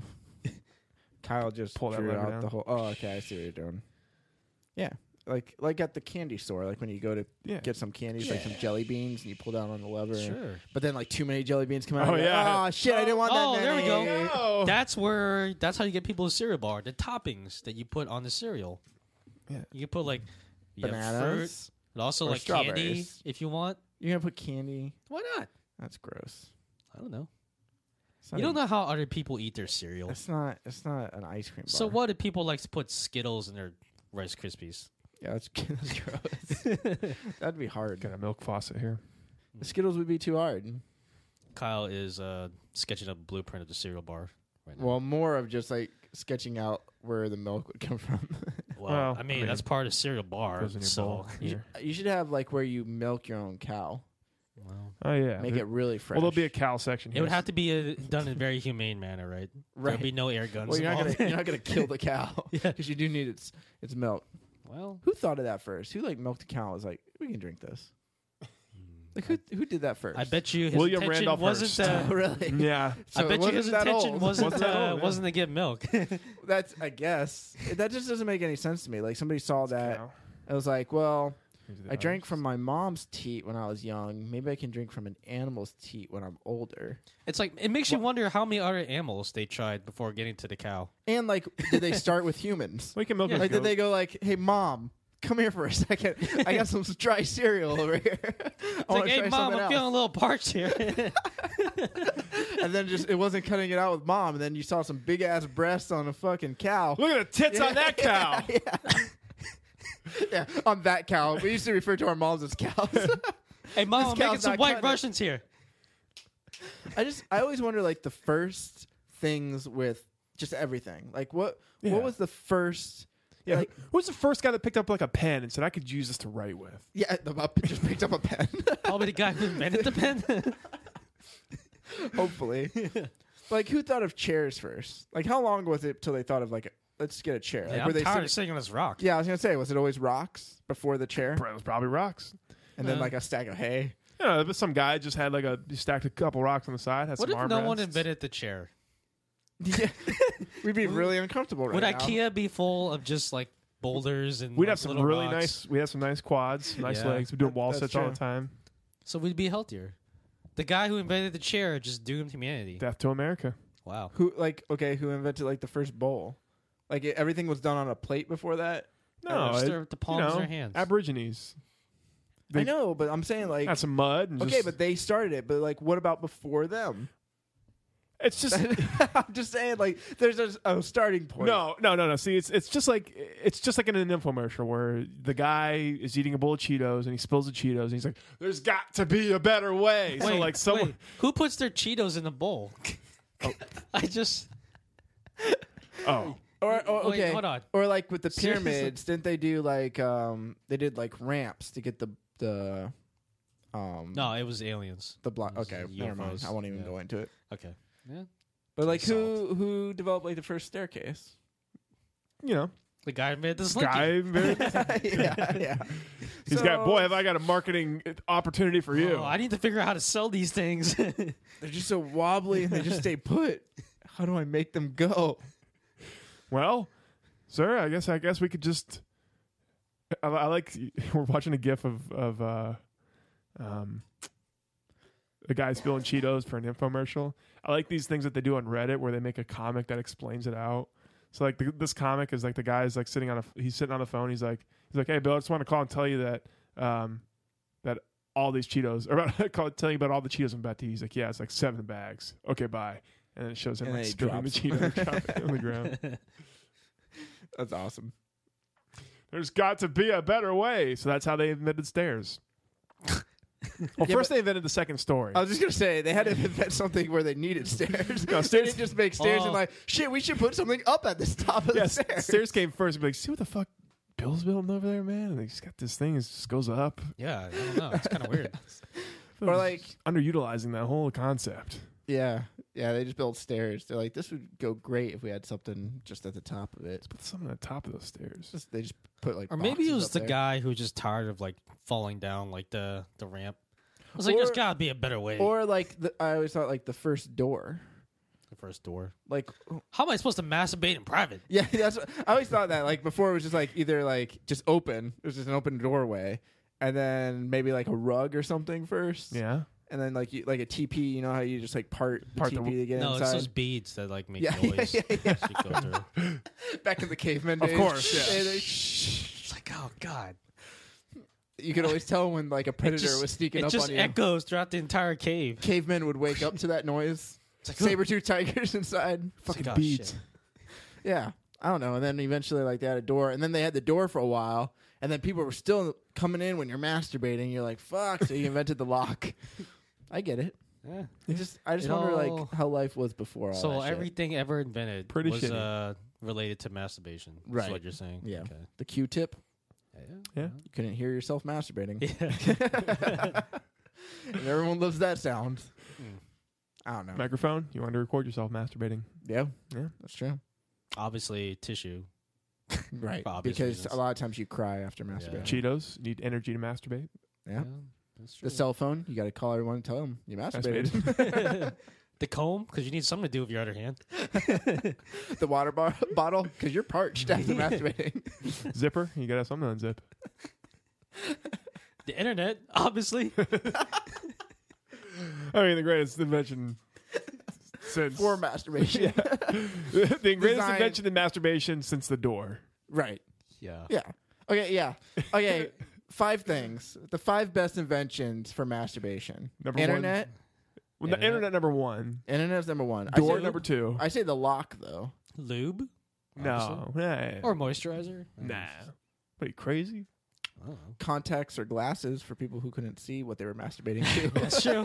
Kyle just Pull that drew lever out down. the whole. Oh, okay, I see what you're doing. Yeah, like at the candy store, like when you go to Yeah. get some candies, like some jelly beans, and you pull down on the lever. Sure. But then like too many jelly beans come out. Oh, and you're like, yeah. oh shit! I didn't want that. Oh, there we go. No. that's how you get people a cereal bar. The toppings that you put on the cereal. Yeah. You can put like Bananas, fruit, but also or like candy strawberries. if you want. You're gonna put candy? Why not? That's gross. I don't know. It's not You don't know how other people eat their cereal. It's not an ice cream bar. So what if people like to put Skittles in their Rice Krispies? Yeah, that's gross. That'd be hard. Got a milk faucet here. The Skittles would be too hard. Kyle is sketching up a blueprint of the cereal bar right now. Well, more of just like sketching out where the milk would come from. Well, I mean that's part of the cereal bar. Goes in your So bowl. You should have like where you milk your own cow. well, Oh yeah, Make it really fresh. Well, there'll be a cow section. it Here. would have to be done in a very humane manner, right? Right. There'll be no air guns. Well, you're involved. not gonna kill the cow because you do need its milk. Well, Who thought of that first? Who like milked a cow? And was like, we can drink this. Like who did that first? I bet you his William intention Randolph wasn't. Hearst. Really? Yeah. So I bet it you his wasn't that intention old. wasn't Wasn't that old, yeah. wasn't to get milk. That's I guess that just doesn't make any sense to me. Like somebody saw that. I was like, well, I drank from my mom's teat when I was young. Maybe I can drink from an animal's teat when I'm older. It's like it makes you wonder how many other animals they tried before getting to the cow. And like, did they start with humans? We can milk. Like, did they go like, hey, mom, come here for a second. I got some dry cereal over here. It's like, hey, mom, I'm feeling a little parched here. And then it wasn't cutting it out with mom. And then you saw some big ass breasts on a fucking cow. Look at the tits on that cow. Yeah, on that cow. We used to refer to our moms as cows. Hey, mom, I'm This making cow's some not white cutting it. Russians here. I always wonder like the first things with just everything. Like what was the first? Yeah. Like, Who's the first guy that picked up like a pen and said, "I could use this to write with"? yeah, just picked up a pen. Probably the guy who invented the pen. Hopefully. Like who thought of chairs first? Like how long was it till they thought of like let's get a chair? Like, Yeah, were I'm they tired of sitting on this rock. Yeah, I was gonna say, was it always rocks before the chair, It was probably rocks. and then like a stack of hay? Yeah, but some guy just had he stacked a couple rocks on the side. Had What some if no one armrests. invented the chair? Yeah, we'd be really uncomfortable right Would now. IKEA be full of just like boulders and We'd like, have some little really rocks? nice. We have some nice quads, nice Yeah. legs. We're doing wall That's sets all true. the time. So we'd be healthier. The guy who invented the chair just doomed humanity. Death to America. Wow. Who invented like the first bowl? Like everything was done on a plate before that. No, Just the palms of their hands. Aborigines. I know, but I'm saying like Had some mud. And okay, just, but they started it. But like, what about before them? it's just I'm just saying, like, there's a starting point. No. See, it's just like in an infomercial where the guy is eating a bowl of Cheetos and he spills the Cheetos and he's like, "There's got to be a better way." So like someone. wait, who puts their Cheetos in the bowl? I just. Oh. Or Wait, okay, hold on. or like with the Seriously? pyramids, didn't they do like they did like ramps to get the No, it was aliens. the block? It was Okay, never mind. UFOs. I won't even Yeah. go into it. Okay. Yeah. But like, Solved. who developed like the first staircase? You know, The guy made the slinky. yeah. He's So- got, boy, have I got a marketing opportunity for you. Oh, I need to figure out how to sell these things. They're just so wobbly and they just stay put. How do I make them go? Well, sir, I guess we could just. I like we're watching a GIF of the guy spilling Cheetos for an infomercial. I like these things that they do on Reddit where they make a comic that explains it out. So like this comic is like the guy's like sitting on the phone. He's like, "Hey Bill, I just want to call and tell you that that all these Cheetos tell you about all the Cheetos I'm about to eat." He's like, "Yeah, it's like 7 bags. Okay, bye." And then it shows him And like then he spilling the drops. Cheetos dropping on the ground. That's awesome. There's got to be a better way. So that's how they invented stairs. Well, Yeah, first but- they invented the second story. I was just gonna say they had to invent something where they needed stairs. No, They stairs- didn't just make stairs and Oh. like shit. We should put something up at the top of the Yes, stairs. stairs came first. Be like, see what the fuck Bill's building over there, man? And he's got this thing. It just goes up. Yeah, I don't know. It's kind of weird. Or like, underutilizing that whole concept. yeah, they just built stairs. They're like, this would go great if we had something just at the top of it. Put something at the top of those stairs. They just put like, Or maybe it boxes was up the there. guy who was just tired of like falling down like the ramp. I was like, there's Or- got to be a better way. Or like, I always thought like the first door. The first door. Like, How am I supposed to masturbate in private? yeah, that's. I always thought that like before it was just like either like just open. It was just an open doorway, and then maybe like a rug or something first. Yeah. and then like a TP. You know how you just like part the TP to get no, inside. it's those beads that like make Yeah, noise. yeah. as you go through. Back in the caveman Of days. course, yeah. It's like, oh god. You could always tell when like a predator was sneaking up on you. It just echoes throughout the entire cave. Cavemen would wake up to that noise. Like, Saber-tooth tigers inside. Fucking oh, beads. shit. Yeah. I don't know. And then eventually like they had a door. And then they had the door for a while. And then people were still coming in when you're masturbating. You're like, fuck. So you invented the lock. I get it. Yeah. I just wonder like how life was before all So that shit. everything ever invented Pretty was shitty. Related to masturbation. Right. That's what you're saying. Yeah. Okay. The Q-tip. Yeah. You couldn't hear yourself masturbating. Yeah. And everyone loves that sound. I don't know. Microphone. You want to record yourself masturbating? Yeah. Yeah. That's true. Obviously, tissue. Right. For obvious Because reasons. a lot of times you cry after masturbating. Cheetos. Need energy to masturbate. Yeah. That's true. The cell phone. You got to call everyone and tell them you masturbated. The comb, because you need something to do with your other hand. The water bottle, because you're parched after masturbating. Zipper. You gotta have something to unzip. The internet, obviously. I mean, the greatest invention since For masturbation. the greatest Design. invention in masturbation since the door. Right. Yeah. Yeah. Okay, yeah. Okay, 5 things. The 5 best inventions for masturbation. Number Internet. Well, the internet number 1. Internet's number 1. Door I say, number 2. I say the lock, though. Lube? No. Nah. Or moisturizer? Nah. Are you crazy? Oh. Contacts or glasses for people who couldn't see what they were masturbating to. That's true.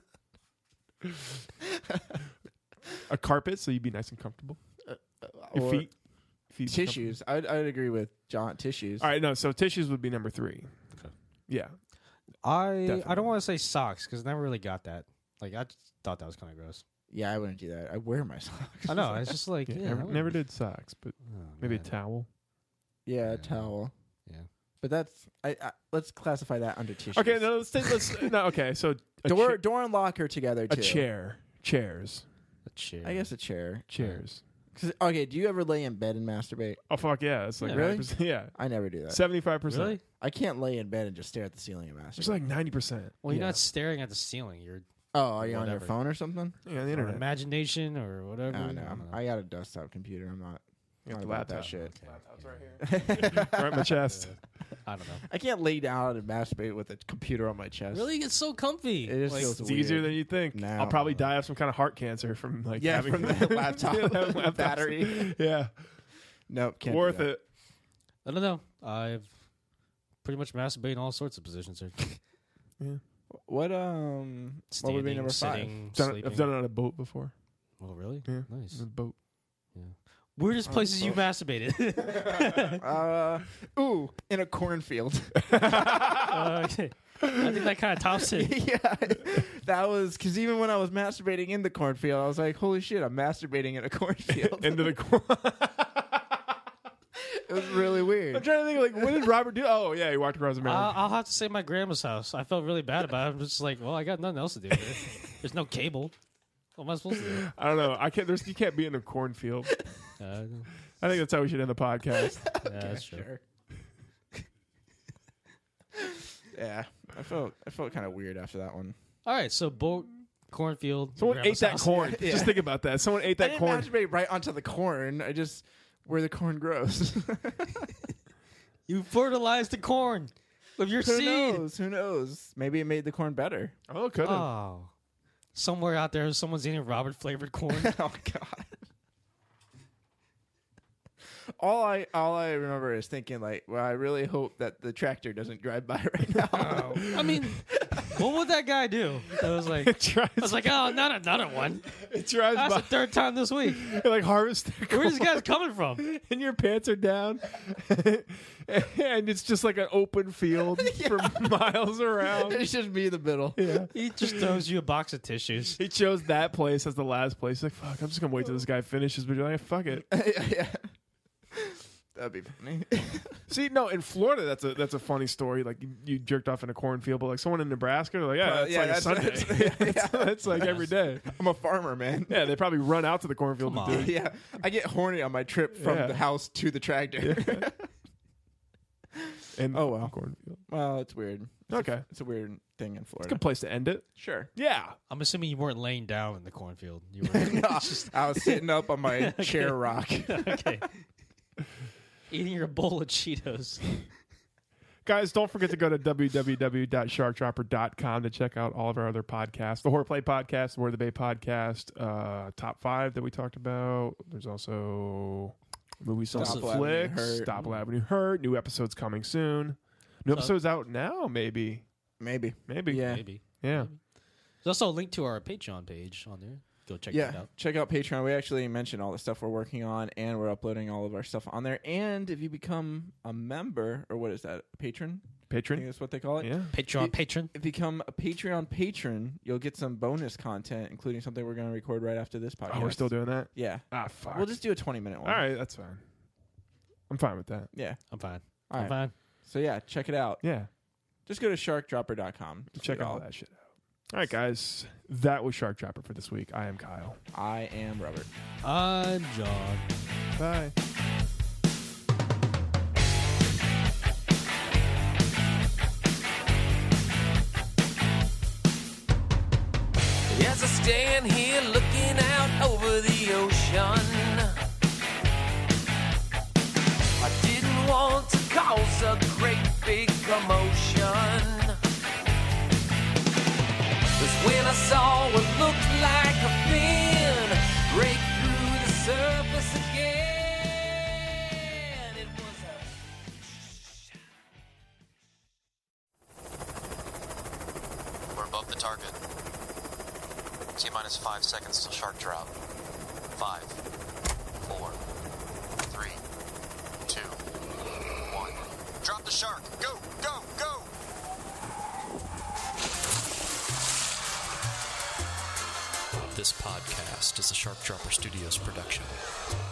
A carpet so you'd be nice and comfortable. Your Or feet. Tissues. I'd agree with John. Tissues. All right, no. So tissues would be number 3. Okay. Yeah. I don't want to say socks, because I never really got that. Like, I just thought that was kind of gross. Yeah, I wouldn't do that. I wear my socks. I know. It's just like, Yeah, yeah, never did socks, but maybe a man. towel. Yeah, a towel. Yeah. But that's let's classify that under tissues. Okay, no, okay, so door and lock are together a too. chair. Chairs. A chair. I guess a chair. Chairs. 'Cause- okay, do you ever lay in bed and masturbate? Oh fuck yeah. It's like Yeah, really? 90%. Yeah. I never do that. 75%. Really? I can't lay in bed and just stare at the ceiling and masturbate. It's like 90%. Well, you're Yeah. not staring at the ceiling. You're Oh, are you on your whatever. phone or something? Yeah, on the or internet. imagination or whatever. Oh, I no. don't know. I got a desktop computer. I'm not You got the about that laptop. shit. Laptop's right here. right in my chest. I don't know. I can't lay down and masturbate with a computer on my chest. Really? It's so comfy. It just Like, feels It's weird. easier than you think. No. I'll probably die of some kind of heart cancer from like Yeah, having from the laptop having laptops. battery. Yeah. Nope, can't do Worth that. it. I don't know. I've pretty much masturbated in all sorts of positions here. What would be Standing, number 5? sitting, I've sleeping. done it on a boat before. Oh, really? Yeah. Nice. On a boat. Weirdest places you masturbated. In a cornfield. Okay. I think that kind of tops it. Yeah, that was because even when I was masturbating in the cornfield, I was like, "Holy shit, I'm masturbating in a cornfield." Into the corn. It was really weird. I'm trying to think, like, what did Robert do? Oh, yeah, he walked across America. I'll have to say my grandma's house. I felt really bad about it. I'm just like, well, I got nothing else to do with it. There's no cable. What am I supposed to do? I don't know. You can't be in a cornfield. I think that's how we should end the podcast. Yeah, that's true. Sure. Yeah, I felt kind of weird after that one. All right, so boat, cornfield. Someone ate grandma's that house. corn. Yeah. Just think about that. Someone ate I that didn't corn. masturbate right onto the corn. I just where the corn grows. You fertilized the corn with your Who seed. knows? Who knows? Maybe it made the corn better. Oh, it could have. Oh, somewhere out there, someone's eating Robert flavored corn. Oh God. All I remember is thinking like, well, I really hope that the tractor doesn't drive by right now. I mean, what would that guy do? I was like, I was like, oh, not another one. It drives That's by. the third time this week. You're like harvest. Where's this guy's coming from? And your pants are down, and it's just like an open field for miles around. It's just me in the middle. Yeah. He just throws you a box of tissues. He chose that place as the last place. He's like, fuck, I'm just gonna wait till this guy finishes. But you're like, fuck it. Yeah. That'd be funny. See, no, in Florida, that's a funny story. Like you jerked off in a cornfield, but like someone in Nebraska, they're like, yeah, it's like a Sunday. It's like every day. I'm a farmer, man. Yeah, they probably run out to the cornfield Come to do on. it. Yeah, I get horny on my trip from Yeah. the house to the tractor. And Oh, well. cornfield. Well, it's weird. Okay. It's a weird thing in It's a Florida. good place to end it. Sure. Yeah. I'm assuming you weren't laying down in the cornfield. You were No, I was sitting up on my chair rock. okay. Eating your bowl of Cheetos. Guys, don't forget to go to www.sharkdropper.com to check out all of our other podcasts. The Horror Play Podcast, the Word of the Bay Podcast, Top 5 that we talked about. There's also Movie Songs Stop and Avenue Flicks, Hurt. Stop Avenue Hurt. New episodes coming soon. New episodes out now, maybe. Maybe. Yeah. Maybe. Yeah. There's also a link to our Patreon page on there. Go check that out. Check out Patreon. We actually mentioned all the stuff we're working on, and we're uploading all of our stuff on there. And if you become a member, or what is that, a patron? I think that's what they call it. Yeah. Patreon patron. If you become a Patreon patron, you'll get some bonus content, including something we're going to record right after this podcast. Oh, we're still doing that? Yeah. Ah, fuck. We'll just do a 20-minute one. All right, that's fine. I'm fine with that. Yeah. I'm fine. All I'm right. fine. So, yeah, check it out. Yeah. Just go to sharkdropper.com. Check all that shit out. All right, guys. That was Shark Dropper for this week. I am Kyle. I am Robert. I'm John. Bye. As I stand here looking out over the ocean, I didn't want to cause a great big commotion. 'Cause when I saw what looked like a fin break through the surface again, it was We're above the target. T-minus 5 seconds till shark drop. 5, 4, 3, 2, 1. Drop the shark. Go, go, go! This podcast is a Shark Dropper Studios production.